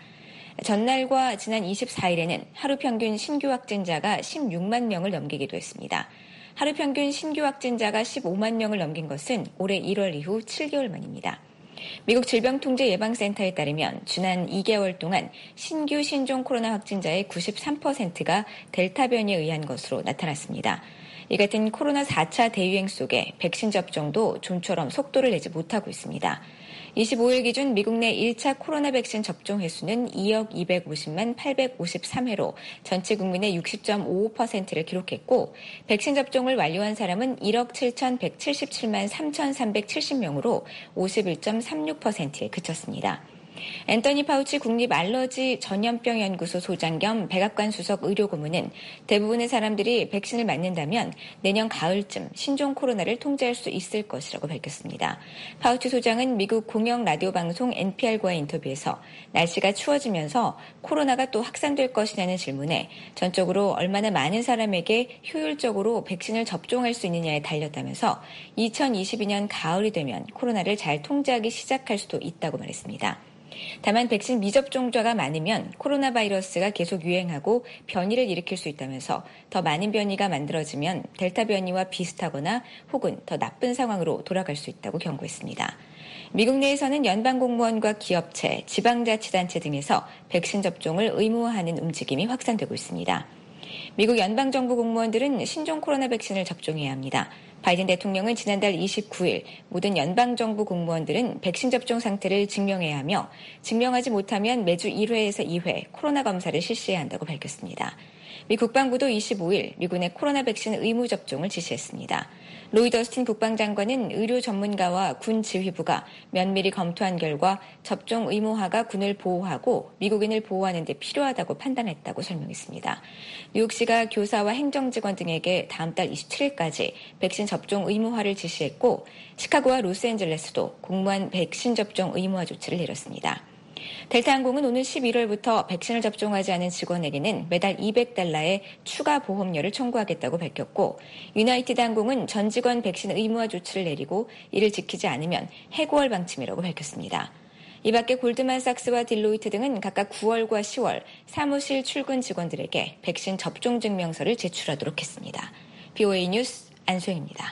전날과 지난 이십사일에는 하루 평균 신규 확진자가 십육만 명을 넘기기도 했습니다. 하루 평균 신규 확진자가 십오만 명을 넘긴 것은 올해 일월 이후 칠 개월 만입니다. 미국 질병통제예방센터에 따르면 지난 이 개월 동안 신규 신종 코로나 확진자의 구십삼 퍼센트가 델타 변이에 의한 것으로 나타났습니다. 이 같은 코로나 사 차 대유행 속에 백신 접종도 좀처럼 속도를 내지 못하고 있습니다. 이십오일 기준 미국 내 일 차 코로나 백신 접종 횟수는 이억 이백오십만 팔백오십삼 회로 전체 국민의 육십 점 오오 퍼센트를 기록했고 백신 접종을 완료한 사람은 일억 칠천백칠십칠만 삼천삼백칠십 명으로 오십일 점 삼육 퍼센트에 그쳤습니다. 앤서니 파우치 국립알러지 전염병 연구소 소장 겸 백악관 수석 의료고문은 대부분의 사람들이 백신을 맞는다면 내년 가을쯤 신종 코로나를 통제할 수 있을 것이라고 밝혔습니다. 파우치 소장은 미국 공영 라디오 방송 엔피알과의 인터뷰에서 날씨가 추워지면서 코로나가 또 확산될 것이냐는 질문에 전적으로 얼마나 많은 사람에게 효율적으로 백신을 접종할 수 있느냐에 달렸다면서 이천이십이 년 가을이 되면 코로나를 잘 통제하기 시작할 수도 있다고 말했습니다. 다만 백신 미접종자가 많으면 코로나 바이러스가 계속 유행하고 변이를 일으킬 수 있다면서 더 많은 변이가 만들어지면 델타 변이와 비슷하거나 혹은 더 나쁜 상황으로 돌아갈 수 있다고 경고했습니다. 미국 내에서는 연방공무원과 기업체, 지방자치단체 등에서 백신 접종을 의무화하는 움직임이 확산되고 있습니다. 미국 연방정부 공무원들은 신종 코로나 백신을 접종해야 합니다. 바이든 대통령은 지난달 이십구일 모든 연방정부 공무원들은 백신 접종 상태를 증명해야 하며 증명하지 못하면 매주 일 회에서 이 회 코로나 검사를 실시해야 한다고 밝혔습니다. 미 국방부도 이십오일 미군의 코로나 백신 의무 접종을 지시했습니다. 로이드 어스틴 국방장관은 의료 전문가와 군 지휘부가 면밀히 검토한 결과 접종 의무화가 군을 보호하고 미국인을 보호하는 데 필요하다고 판단했다고 설명했습니다. 뉴욕시가 교사와 행정직원 등에게 다음 달 이십칠일까지 백신 접종 의무화를 지시했고 시카고와 로스앤젤레스도 공무원 백신 접종 의무화 조치를 내렸습니다. 델타항공은 오늘 십일월부터 백신을 접종하지 않은 직원에게는 매달 이백 달러의 추가 보험료를 청구하겠다고 밝혔고 유나이티드 항공은 전 직원 백신 의무화 조치를 내리고 이를 지키지 않으면 해고할 방침이라고 밝혔습니다. 이 밖에 골드만삭스와 딜로이트 등은 각각 구월과 시월 사무실 출근 직원들에게 백신 접종 증명서를 제출하도록 했습니다. 비오에이 뉴스 안소영입니다.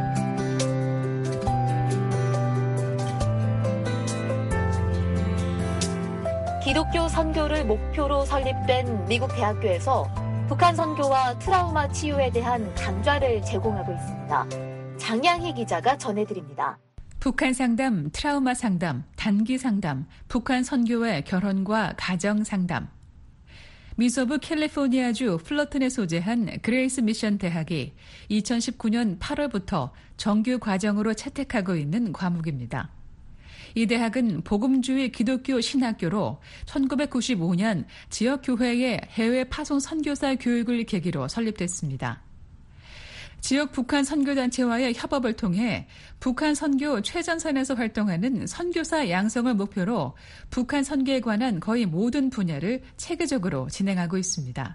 기독교 선교를 목표로 설립된 미국 대학교에서 북한 선교와 트라우마 치유에 대한 강좌를 제공하고 있습니다. 장양희 기자가 전해드립니다. 북한 상담, 트라우마 상담, 단기 상담, 북한 선교의 결혼과 가정 상담. 미서부 캘리포니아주 플러튼에 소재한 그레이스 미션 대학이 이천십구 년 팔월부터 정규 과정으로 채택하고 있는 과목입니다. 이 대학은 복음주의 기독교 신학교로 천구백구십오 년 지역교회의 해외 파송 선교사 교육을 계기로 설립됐습니다. 지역 북한 선교단체와의 협업을 통해 북한 선교 최전선에서 활동하는 선교사 양성을 목표로 북한 선교에 관한 거의 모든 분야를 체계적으로 진행하고 있습니다.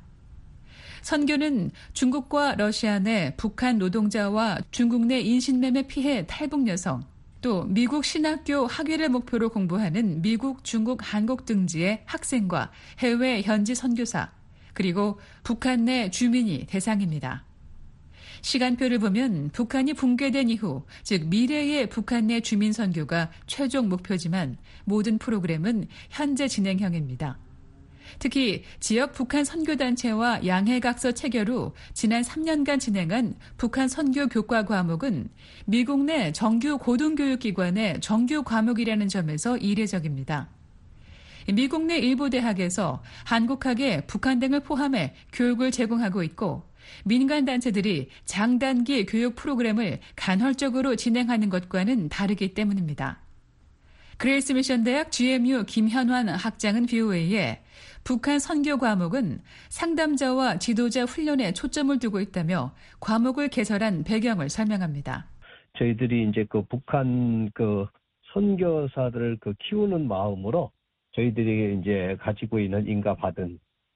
선교는 중국과 러시아 내 북한 노동자와 중국 내 인신매매 피해 탈북 여성, 또 미국 신학교 학위를 목표로 공부하는 미국, 중국, 한국 등지의 학생과 해외 현지 선교사, 그리고 북한 내 주민이 대상입니다. 시간표를 보면 북한이 붕괴된 이후, 즉 미래의 북한 내 주민 선교가 최종 목표지만 모든 프로그램은 현재 진행형입니다. 특히 지역 북한 선교단체와 양해각서 체결 후 지난 삼 년간 진행한 북한 선교 교과 과목은 미국 내 정규 고등교육기관의 정규 과목이라는 점에서 이례적입니다. 미국 내 일부 대학에서 한국학에 북한 등을 포함해 교육을 제공하고 있고 민간 단체들이 장단기 교육 프로그램을 간헐적으로 진행하는 것과는 다르기 때문입니다. 그레이스 미션 대학 지엠유 김현환 학장은 브이오에이에 북한 선교 과목은 상담자와 지도자 훈련에 초점을 두고 있다며 과목을 개설한 배경을 설명합니다. 저희들이 이제 그 북한 그 선교사들을 그 키우는 마음으로 저희들이 이제 가지고 있는 인가받은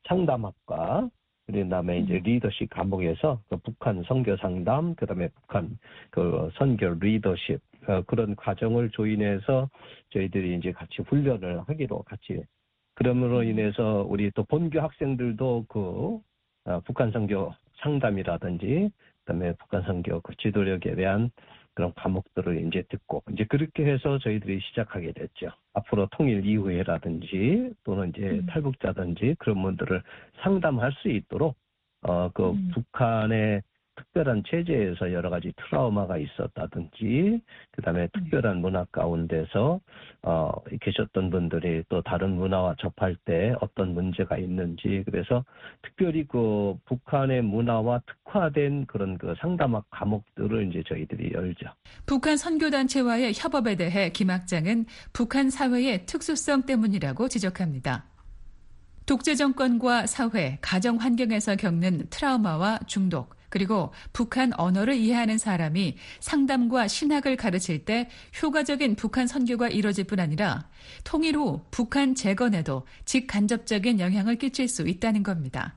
상담학과, 그다음에 이제 리더십 과목에서 그 북한 선교 상담, 그다음에 북한 그 선교 리더십 어, 그런 과정을 조인해서 저희들이 이제 같이 훈련을 하기로 같이. 그러므로 인해서 우리 또 본교 학생들도 그 어, 북한 선교 상담이라든지 그다음에 북한 선교 그 지도력에 대한 그런 과목들을 이제 듣고 이제 그렇게 해서 저희들이 시작하게 됐죠. 앞으로 통일 이후에라든지 또는 이제 음. 탈북자든지 그런 분들을 상담할 수 있도록 어, 그 음. 북한의 특별한 체제에서 여러 가지 트라우마가 있었다든지, 그 다음에 특별한 문화 가운데서, 어, 계셨던 분들이 또 다른 문화와 접할 때 어떤 문제가 있는지, 그래서 특별히 그 북한의 문화와 특화된 그런 그 상담학 과목들을 이제 저희들이 열죠. 북한 선교단체와의 협업에 대해 김 학장은 북한 사회의 특수성 때문이라고 지적합니다. 독재 정권과 사회, 가정 환경에서 겪는 트라우마와 중독, 그리고 북한 언어를 이해하는 사람이 상담과 신학을 가르칠 때 효과적인 북한 선교가 이뤄질 뿐 아니라 통일 후 북한 재건에도 직간접적인 영향을 끼칠 수 있다는 겁니다.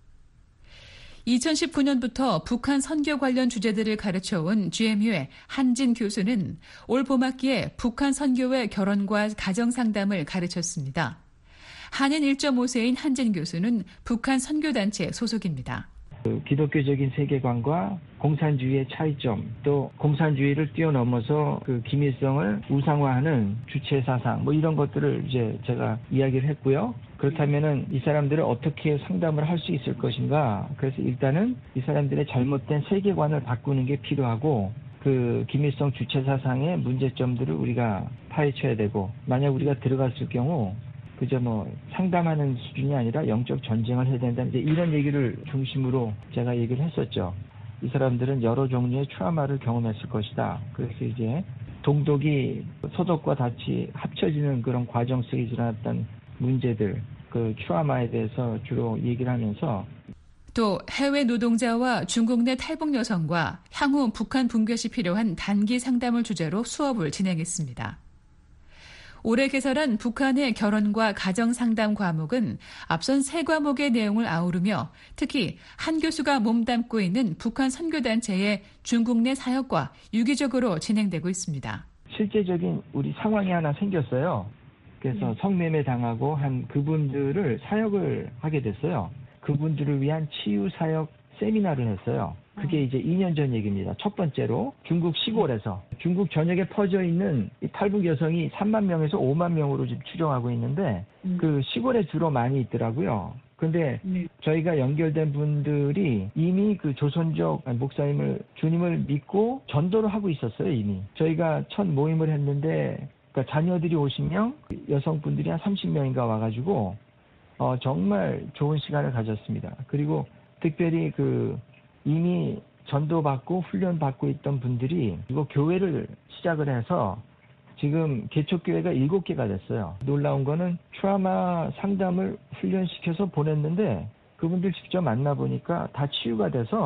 이천십구 년부터 북한 선교 관련 주제들을 가르쳐온 지엠유의 한진 교수는 올 봄학기에 북한 선교의 결혼과 가정 상담을 가르쳤습니다. 한인 일 점 오 세인 한진 교수는 북한 선교단체 소속입니다. 그 기독교적인 세계관과 공산주의의 차이점, 또 공산주의를 뛰어넘어서 그 김일성을 우상화하는 주체 사상, 뭐 이런 것들을 이제 제가 이야기를 했고요. 그렇다면은 이 사람들을 어떻게 상담을 할 수 있을 것인가? 그래서 일단은 이 사람들의 잘못된 세계관을 바꾸는 게 필요하고, 그 김일성 주체 사상의 문제점들을 우리가 파헤쳐야 되고, 만약 우리가 들어갔을 경우 그저 뭐 상담하는 수준이 아니라 영적 전쟁을 해야 된다. 이제 이런 얘기를 중심으로 제가 얘기를 했었죠. 이 사람들은 여러 종류의 트라우마를 경험했을 것이다. 그래서 이제 동독이 서독과 같이 합쳐지는 그런 과정 속에 일어났던 문제들, 그 트라우마에 대해서 주로 얘기를 하면서 또 해외 노동자와 중국 내 탈북 여성과 향후 북한 붕괴 시 필요한 단기 상담을 주제로 수업을 진행했습니다. 올해 개설한 북한의 결혼과 가정 상담 과목은 앞선 세 과목의 내용을 아우르며 특히 한 교수가 몸담고 있는 북한 선교단체의 중국 내 사역과 유기적으로 진행되고 있습니다. 실제적인 우리 상황이 하나 생겼어요. 그래서 음. 성매매 당하고 한 그분들을 사역을 하게 됐어요. 그분들을 위한 치유 사역 세미나를 했어요. 그게 이제 이 년 전 얘기입니다. 첫 번째로 중국 시골에서 중국 전역에 퍼져 있는 이 탈북 여성이 삼만 명에서 오만 명으로 지금 추정하고 있는데 음. 그 시골에 주로 많이 있더라고요. 근데 네. 저희가 연결된 분들이 이미 그 조선족 목사님을 주님을 믿고 전도를 하고 있었어요. 이미 저희가 첫 모임을 했는데 그러니까 자녀들이 오십 명, 여성분들이 한 삼십 명인가 와가지고 어, 정말 좋은 시간을 가졌습니다. 그리고 특별히 그 이미 전도받고 훈련받고 있던 분들이 이거 교회를 시작을 해서 지금 개척교회가 일곱 개가 됐어요. 놀라운 거는 트라우마 상담을 훈련시켜서 보냈는데 그분들 직접 만나보니까 다 치유가 돼서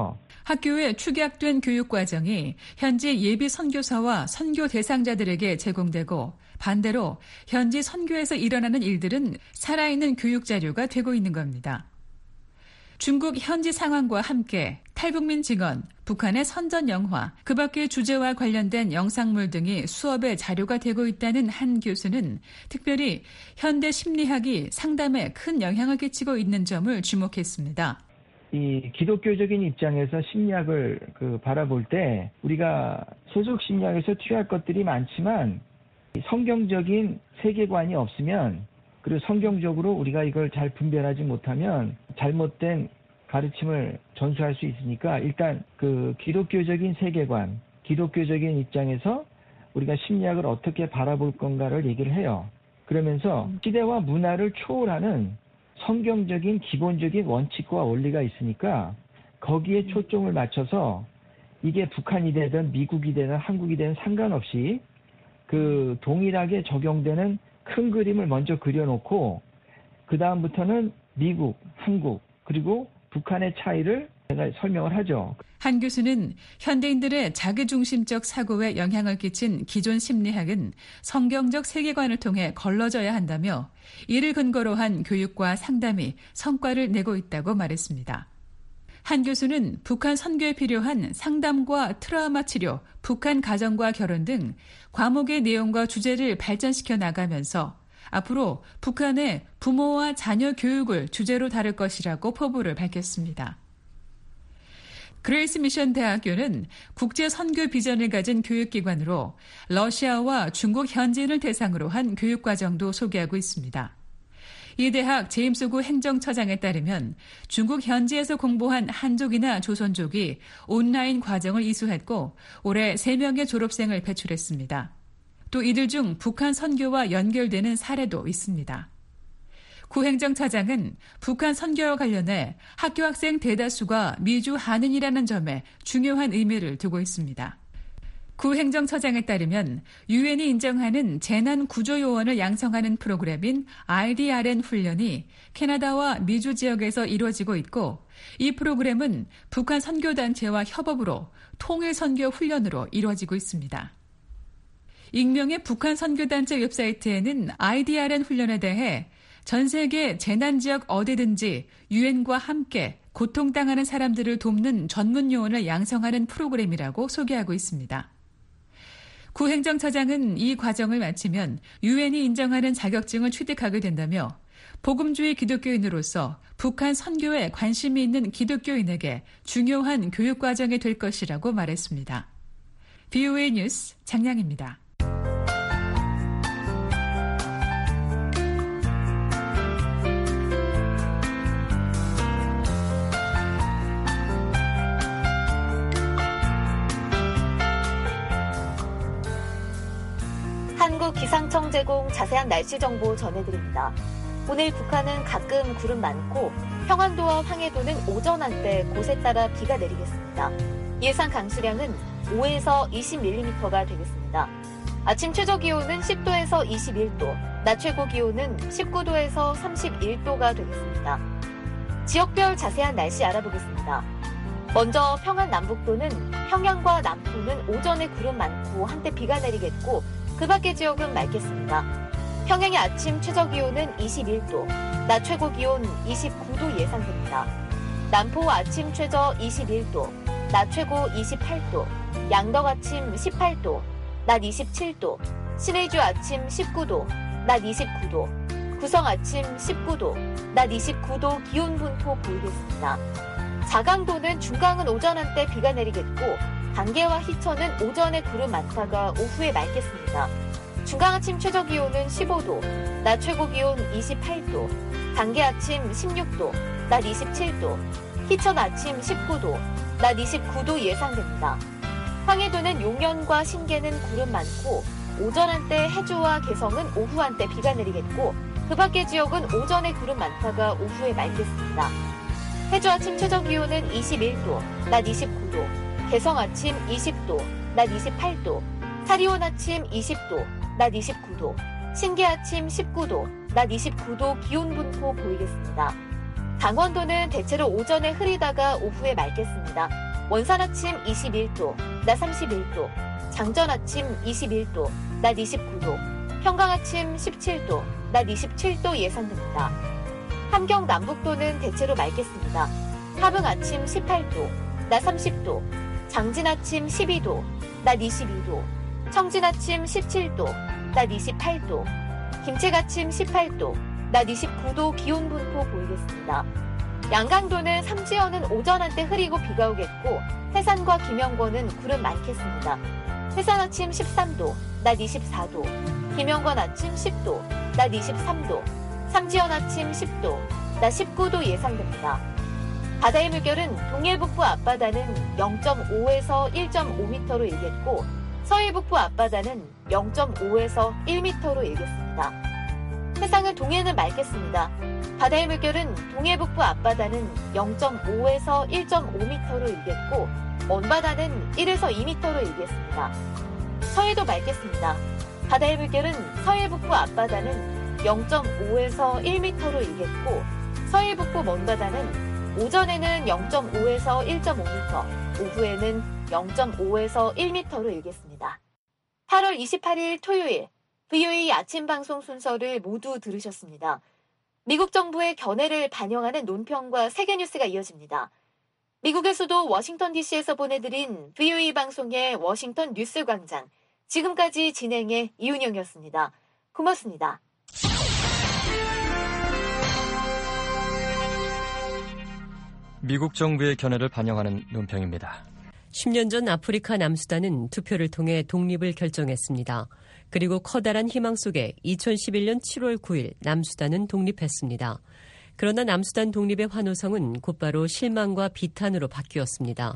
학교에 축약된 교육과정이 현지 예비 선교사와 선교 대상자들에게 제공되고 반대로 현지 선교에서 일어나는 일들은 살아있는 교육 자료가 되고 있는 겁니다. 중국 현지 상황과 함께 탈북민 증언, 북한의 선전 영화, 그 밖의 주제와 관련된 영상물 등이 수업의 자료가 되고 있다는 한 교수는 특별히 현대 심리학이 상담에 큰 영향을 끼치고 있는 점을 주목했습니다. 이 기독교적인 입장에서 심리학을 그 바라볼 때 우리가 소속 심리학에서 취할 것들이 많지만 성경적인 세계관이 없으면 그리고 성경적으로 우리가 이걸 잘 분별하지 못하면 잘못된 가르침을 전수할 수 있으니까 일단 그 기독교적인 세계관, 기독교적인 입장에서 우리가 심리학을 어떻게 바라볼 건가를 얘기를 해요. 그러면서 시대와 문화를 초월하는 성경적인 기본적인 원칙과 원리가 있으니까 거기에 초점을 맞춰서 이게 북한이 되든 미국이 되든 한국이 되든 상관없이 그 동일하게 적용되는 큰 그림을 먼저 그려놓고 그 다음부터는 미국, 한국 그리고 북한의 차이를 제가 설명을 하죠. 한 교수는 현대인들의 자기중심적 사고에 영향을 끼친 기존 심리학은 성경적 세계관을 통해 걸러져야 한다며 이를 근거로 한 교육과 상담이 성과를 내고 있다고 말했습니다. 한 교수는 북한 선교에 필요한 상담과 트라우마 치료, 북한 가정과 결혼 등 과목의 내용과 주제를 발전시켜 나가면서 앞으로 북한의 부모와 자녀 교육을 주제로 다룰 것이라고 포부를 밝혔습니다. 그레이스 미션 대학교는 국제 선교 비전을 가진 교육기관으로 러시아와 중국 현지인을 대상으로 한 교육과정도 소개하고 있습니다. 이 대학 제임스구 행정처장에 따르면 중국 현지에서 공부한 한족이나 조선족이 온라인 과정을 이수했고 올해 세 명의 졸업생을 배출했습니다. 또 이들 중 북한 선교와 연결되는 사례도 있습니다. 구 행정차장은 북한 선교와 관련해 학교 학생 대다수가 미주 한인이라는 점에 중요한 의미를 두고 있습니다. 구 행정처장에 따르면 유엔이 인정하는 재난구조요원을 양성하는 프로그램인 아이디알엔 훈련이 캐나다와 미주 지역에서 이루어지고 있고 이 프로그램은 북한 선교단체와 협업으로 통일선교 훈련으로 이루어지고 있습니다. 익명의 북한 선교단체 웹사이트에는 아이디알엔 훈련에 대해 전 세계 재난지역 어디든지 유엔과 함께 고통당하는 사람들을 돕는 전문 요원을 양성하는 프로그램이라고 소개하고 있습니다. 구 행정처장은 이 과정을 마치면 유엔이 인정하는 자격증을 취득하게 된다며 복음주의 기독교인으로서 북한 선교에 관심이 있는 기독교인에게 중요한 교육과정이 될 것이라고 말했습니다. 브이오에이 뉴스 장량입니다. 한국기상청 제공 자세한 날씨 정보 전해드립니다. 오늘 북한은 가끔 구름 많고 평안도와 황해도는 오전 한때 곳에 따라 비가 내리겠습니다. 예상 강수량은 오에서 이십 밀리미터가 되겠습니다. 아침 최저기온은 십 도에서 이십일 도, 낮 최고기온은 십구 도에서 삼십일 도가 되겠습니다. 지역별 자세한 날씨 알아보겠습니다. 먼저 평안 남북도는 평양과 남포는 오전에 구름 많고 한때 비가 내리겠고 그 밖의 지역은 맑겠습니다. 평양의 아침 최저기온은 이십일 도, 낮 최고기온 이십구 도 예상됩니다. 남포 아침 최저 이십일 도, 낮 최고 이십팔 도, 양덕 아침 십팔 도, 낮 이십칠 도, 신의주 아침 십구 도, 낮 이십구 도, 구성 아침 십구 도, 낮 이십구 도 기온 분포 보이겠습니다. 자강도는 중강은 오전 한때 비가 내리겠고 단계와 희천은 오전에 구름 많다가 오후에 맑겠습니다. 중강 아침 최저기온은 십오 도, 낮 최고기온 이십팔 도, 단계 아침 십육 도, 낮 이십칠 도, 희천 아침 십구 도, 낮 이십구 도 예상됩니다. 황해도는 용연과 신계는 구름 많고 오전 한때 해주와 개성은 오후 한때 비가 내리겠고 그 밖의 지역은 오전에 구름 많다가 오후에 맑겠습니다. 해주 아침 최저기온은 이십일 도, 낮 이십구 도, 개성 아침 이십 도, 낮 이십팔 도, 사리온 아침 이십 도, 낮 이십구 도, 신계 아침 십구 도, 낮 이십구 도 기온 분포 보이겠습니다. 강원도는 대체로 오전에 흐리다가 오후에 맑겠습니다. 원산 아침 이십일 도, 낮 삼십일 도, 장전 아침 이십일 도, 낮 이십구 도, 평강 아침 십칠 도, 낮 이십칠 도 예상됩니다. 함경 남북도는 대체로 맑겠습니다. 하북 아침 십팔 도, 낮 삼십 도, 장진 아침 십이 도, 낮 이십이 도, 청진 아침 십칠 도, 낮 이십팔 도, 김책 아침 십팔 도, 낮 이십구 도 기온 분포 보이겠습니다. 양강도는 삼지연은 오전 한때 흐리고 비가 오겠고 해산과 김영권은 구름 많겠습니다. 해산 아침 십삼 도, 낮 이십사 도, 김영권 아침 십 도, 낮 이십삼 도, 삼지연 아침 십 도, 낮 십구 도 예상됩니다. 바다의 물결은 동해북부 앞바다는 영 점 오에서 일 점 오 미터로 일겠고 서해북부 앞바다는 영 점 오에서 일 미터로 일겠습니다. 해상은 동해는 맑겠습니다. 바다의 물결은 동해북부 앞바다는 영 점 오에서 일 점 오 미터로 일겠고 먼바다는 일에서 이 미터로 일겠습니다. 서해도 맑겠습니다. 바다의 물결은 서해북부 앞바다는 영 점 오에서 일 미터로 일겠고 서해북부 먼바다는 오전에는 영 점 오에서 일 점 오 미터, 오후에는 영 점 오에서 일 미터로 일겠습니다. 팔월 이십팔일 토요일 브이오에이 아침 방송 순서를 모두 들으셨습니다. 미국 정부의 견해를 반영하는 논평과 세계 뉴스가 이어집니다. 미국의 수도 워싱턴 디씨에서 보내드린 브이오에이 방송의 워싱턴 뉴스 광장. 지금까지 진행의 이윤영이었습니다. 고맙습니다. 미국 정부의 견해를 반영하는 논평입니다. 십 년 전 아프리카 남수단은 투표를 통해 독립을 결정했습니다. 그리고 커다란 희망 속에 이천십일년 칠월 구일 남수단은 독립했습니다. 그러나 남수단 독립의 환호성은 곧바로 실망과 비탄으로 바뀌었습니다.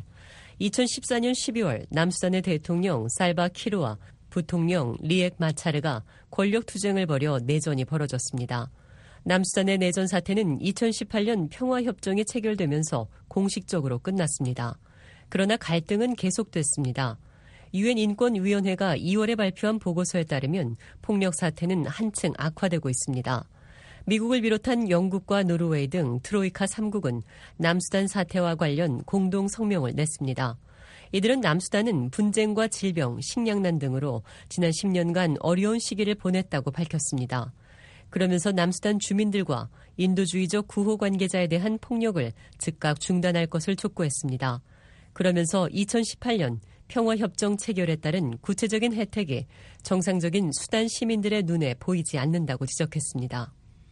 이천십사년 십이월 남수단의 대통령 살바 키르와 부통령 리액 마차르가 권력 투쟁을 벌여 내전이 벌어졌습니다. 남수단의 내전 사태는 이천십팔년 평화협정이 체결되면서 공식적으로 끝났습니다. 그러나 갈등은 계속됐습니다. 유엔 인권위원회가 이월에 발표한 보고서에 따르면 폭력 사태는 한층 악화되고 있습니다. 미국을 비롯한 영국과 노르웨이 등 트로이카 삼국은 남수단 사태와 관련 공동 성명을 냈습니다. 이들은 남수단은 분쟁과 질병, 식량난 등으로 지난 십 년간 어려운 시기를 보냈다고 밝혔습니다. 그러면서 남수단 주민들과 인도주의적 구호 관계자에 대한 폭력을 즉각 중단할 것을 촉구했습니다. 그러면서 이천십팔년 평화협정 체결에 따른 구체적인 혜택이 정상적인 수단 시민들의 눈에 보이지 않는다고 지적했습니다.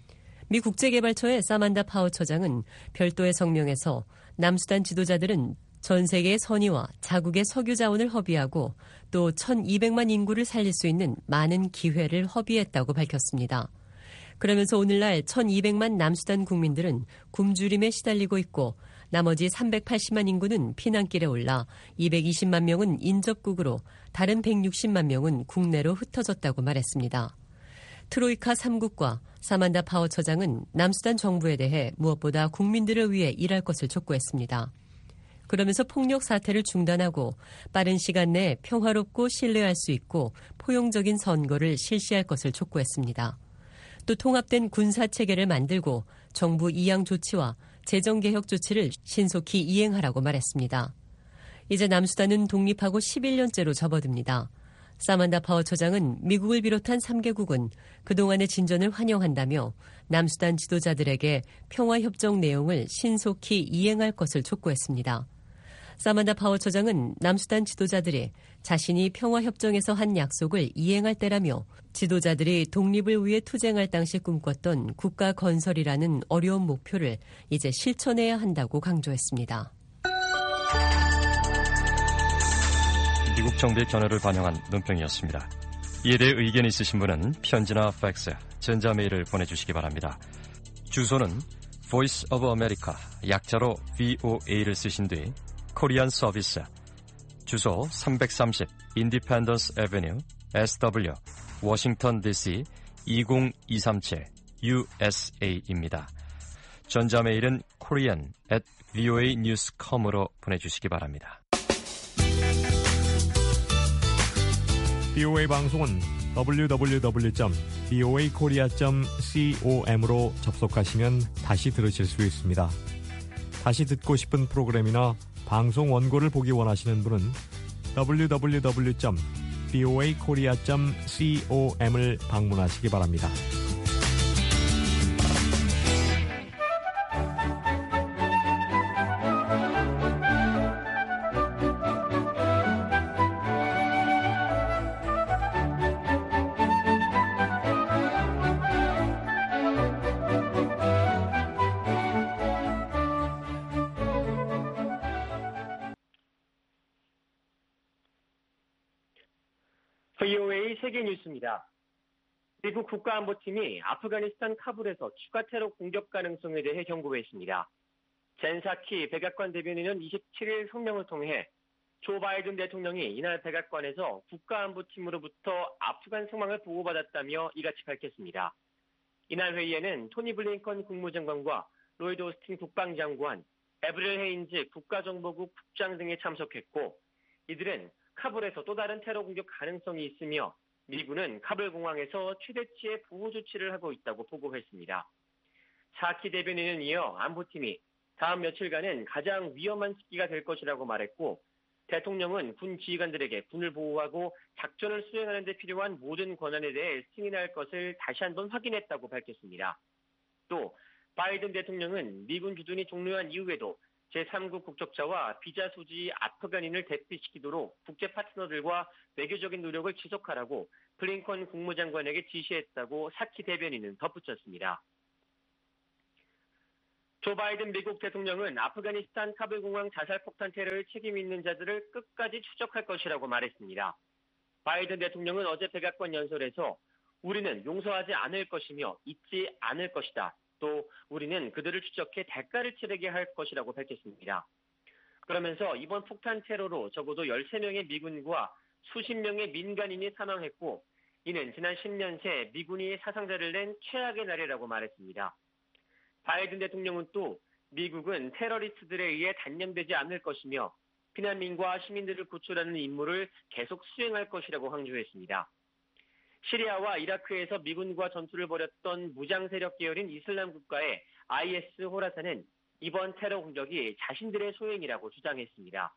미 국제개발처의 사만다 파워 처장은 별도의 성명에서 남수단 지도자들은 전 세계의 선의와 자국의 석유 자원을 허비하고 또 천이백만 인구를 살릴 수 있는 많은 기회를 허비했다고 밝혔습니다. 그러면서 오늘날 천이백만 남수단 국민들은 굶주림에 시달리고 있고 나머지 삼백팔십만 인구는 피난길에 올라 이백이십만 명은 인접국으로 다른 백육십만 명은 국내로 흩어졌다고 말했습니다. 트로이카 삼국과 사만다 파워 처장은 남수단 정부에 대해 무엇보다 국민들을 위해 일할 것을 촉구했습니다. 그러면서 폭력 사태를 중단하고 빠른 시간 내에 평화롭고 신뢰할 수 있고 포용적인 선거를 실시할 것을 촉구했습니다. 또 통합된 군사체계를 만들고 정부 이양 조치와 재정개혁 조치를 신속히 이행하라고 말했습니다. 이제 남수단은 독립하고 십일년째로 접어듭니다. 사만다 파워 처장은 미국을 비롯한 삼 개국은 그동안의 진전을 환영한다며 남수단 지도자들에게 평화협정 내용을 신속히 이행할 것을 촉구했습니다. 사만다 파워 처장은 남수단 지도자들이 자신이 평화협정에서 한 약속을 이행할 때라며 지도자들이 독립을 위해 투쟁할 당시 꿈꿨던 국가 건설이라는 어려운 목표를 이제 실천해야 한다고 강조했습니다. 미국 정부의 견해를 반영한 논평이었습니다. 이에 대해 의견이 있으신 분은 편지나 팩스, 전자메일을 보내주시기 바랍니다. 주소는 Voice of America, 약자로 브이오에이를 쓰신 뒤 코리안 서비스, 주소 삼백삼십 인디펜던스 애베뉴 에스더블유 워싱턴 디씨 이공이삼칠 유에스에이입니다. 전자메일은 korean at voa news dot com으로 보내주시기 바랍니다. 브이오에이 방송은 더블유 더블유 더블유 점 브이오에이 코리아 점 com으로 접속하시면 다시 들으실 수 있습니다. 다시 듣고 싶은 프로그램이나 방송 원고를 보기 원하시는 분은 더블유 더블유 더블유 점 브이오에이 코리아 점 com을 방문하시기 바랍니다. 브이오에이 세계뉴스입니다. 미국 국가안보팀이 아프가니스탄 카불에서 추가 테러 공격 가능성에 대해 경고했습니다. 젠 사키 백악관 대변인은 이십칠일 성명을 통해 조 바이든 대통령이 이날 백악관에서 국가안보팀으로부터 아프간 상황을 보고받았다며 이같이 밝혔습니다. 이날 회의에는 토니 블링컨 국무장관과 로이드 오스틴 국방장관, 에브릴 헤인즈 국가정보국 국장 등이 참석했고, 이들은 카불에서 또 다른 테러 공격 가능성이 있으며 미군은 카불 공항에서 최대치의 보호 조치를 하고 있다고 보고했습니다. 사키 대변인은 이어 안보팀이 다음 며칠간은 가장 위험한 시기가 될 것이라고 말했고, 대통령은 군 지휘관들에게 군을 보호하고 작전을 수행하는 데 필요한 모든 권한에 대해 승인할 것을 다시 한번 확인했다고 밝혔습니다. 또 바이든 대통령은 미군 주둔이 종료한 이후에도 제삼국 국적자와 비자 소지 아프간인을 대피시키도록 국제 파트너들과 외교적인 노력을 지속하라고 블링컨 국무장관에게 지시했다고 사키 대변인은 덧붙였습니다. 조 바이든 미국 대통령은 아프가니스탄 카불 공항 자살 폭탄 테러에 책임 있는 자들을 끝까지 추적할 것이라고 말했습니다. 바이든 대통령은 어제 백악관 연설에서 우리는 용서하지 않을 것이며 잊지 않을 것이다. 또 우리는 그들을 추적해 대가를 치르게 할 것이라고 밝혔습니다. 그러면서 이번 폭탄 테러로 적어도 열세 명의 미군과 수십 명의 민간인이 사망했고, 이는 지난 십 년 새 미군이 사상자를 낸 최악의 날이라고 말했습니다. 바이든 대통령은 또 미국은 테러리스트들에 의해 단념되지 않을 것이며 피난민과 시민들을 구출하는 임무를 계속 수행할 것이라고 강조했습니다. 시리아와 이라크에서 미군과 전투를 벌였던 무장 세력 계열인 이슬람 국가의 아이에스 호라사는 이번 테러 공격이 자신들의 소행이라고 주장했습니다.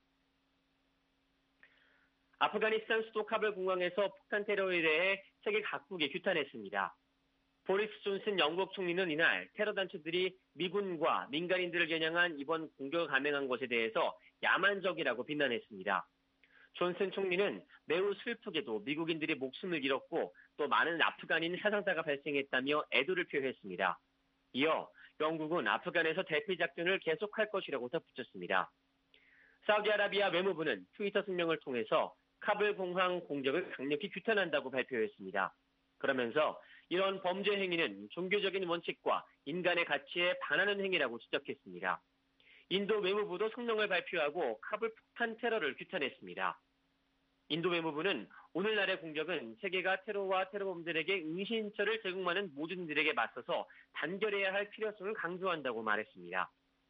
아프가니스탄 수도 카불 공항에서 폭탄 테러에 대해 세계 각국이 규탄했습니다. 보리스 존슨 영국 총리는 이날 테러 단체들이 미군과 민간인들을 겨냥한 이번 공격을 감행한 것에 대해서 야만적이라고 비난했습니다. 존슨 총리는 매우 슬프게도 미국인들이 목숨을 잃었고 또 많은 아프간인 사상자가 발생했다며 애도를 표했습니다. 이어 영국은 아프간에서 대피 작전을 계속할 것이라고 덧붙였습니다. 사우디아라비아 외무부는 트위터 성명을 통해서 카불 공항 공격을 강력히 규탄한다고 발표했습니다. 그러면서 이런 범죄 행위는 종교적인 원칙과 인간의 가치에 반하는 행위라고 지적했습니다. 인도 외무부도 성명을 발표하고 카불 폭탄 테러를 규탄했습니다. 인도 외무부는 오늘날의 공격은 세계가 테러와 테러범들에게 응신처를 제공하는 모든들에게 맞서서 단결해야 할 필요성을 강조한다고 말했습니다.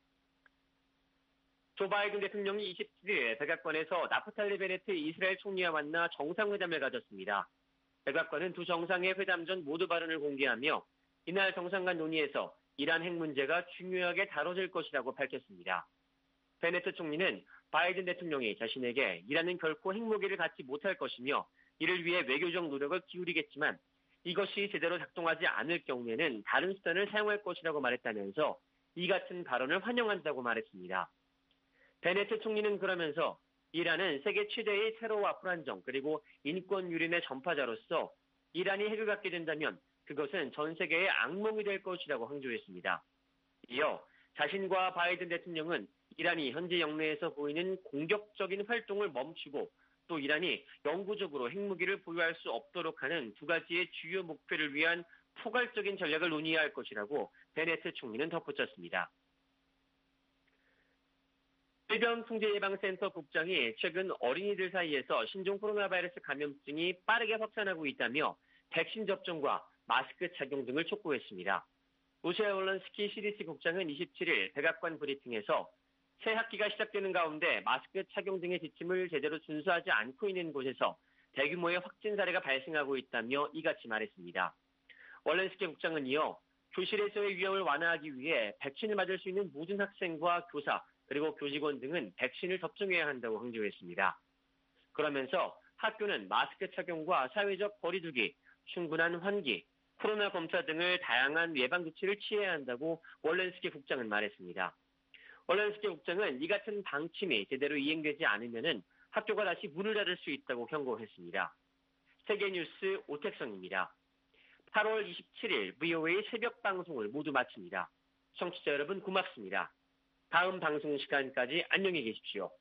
조 바이든 대통령이 이십칠일 백악관에서 나프탈리 베네트 이스라엘 총리와 만나 정상회담을 가졌습니다. 백악관은 두 정상의 회담 전 모두 발언을 공개하며 이날 정상 간 논의에서 이란 핵 문제가 중요하게 다뤄질 것이라고 밝혔습니다. 베네트 총리는 바이든 대통령이 자신에게 이란은 결코 핵무기를 갖지 못할 것이며 이를 위해 외교적 노력을 기울이겠지만 이것이 제대로 작동하지 않을 경우에는 다른 수단을 사용할 것이라고 말했다면서 이 같은 발언을 환영한다고 말했습니다. 베네트 총리는 그러면서 이란은 세계 최대의 테러와 불안정 그리고 인권 유린의 전파자로서 이란이 핵을 갖게 된다면 그것은 전 세계의 악몽이 될 것이라고 강조했습니다. 이어 자신과 바이든 대통령은 이란이 현재 영내에서 보이는 공격적인 활동을 멈추고 또 이란이 영구적으로 핵무기를 보유할 수 없도록 하는 두 가지의 주요 목표를 위한 포괄적인 전략을 논의해야 할 것이라고 베네트 총리는 덧붙였습니다. 질병통제예방센터 국장이 최근 어린이들 사이에서 신종 코로나 바이러스 감염증이 빠르게 확산하고 있다며 백신 접종과 마스크 착용 등을 촉구했습니다. 우시아 올런스키 씨디씨 국장은 이십칠일 백악관 브리핑에서 새 학기가 시작되는 가운데 마스크 착용 등의 지침을 제대로 준수하지 않고 있는 곳에서 대규모의 확진 사례가 발생하고 있다며 이같이 말했습니다. 올런스키 국장은 이어 교실에서의 위험을 완화하기 위해 백신을 맞을 수 있는 모든 학생과 교사 그리고 교직원 등은 백신을 접종해야 한다고 강조했습니다. 그러면서 학교는 마스크 착용과 사회적 거리두기, 충분한 환기, 코로나 검사 등을 다양한 예방 조치를 취해야 한다고 월렌스키 국장은 말했습니다. 월렌스키 국장은 이 같은 방침이 제대로 이행되지 않으면은 학교가 다시 문을 닫을 수 있다고 경고했습니다. 세계뉴스 오택성입니다. 팔월 이십칠일 브이오에이 새벽 방송을 모두 마칩니다. 청취자 여러분 고맙습니다. 다음 방송 시간까지 안녕히 계십시오.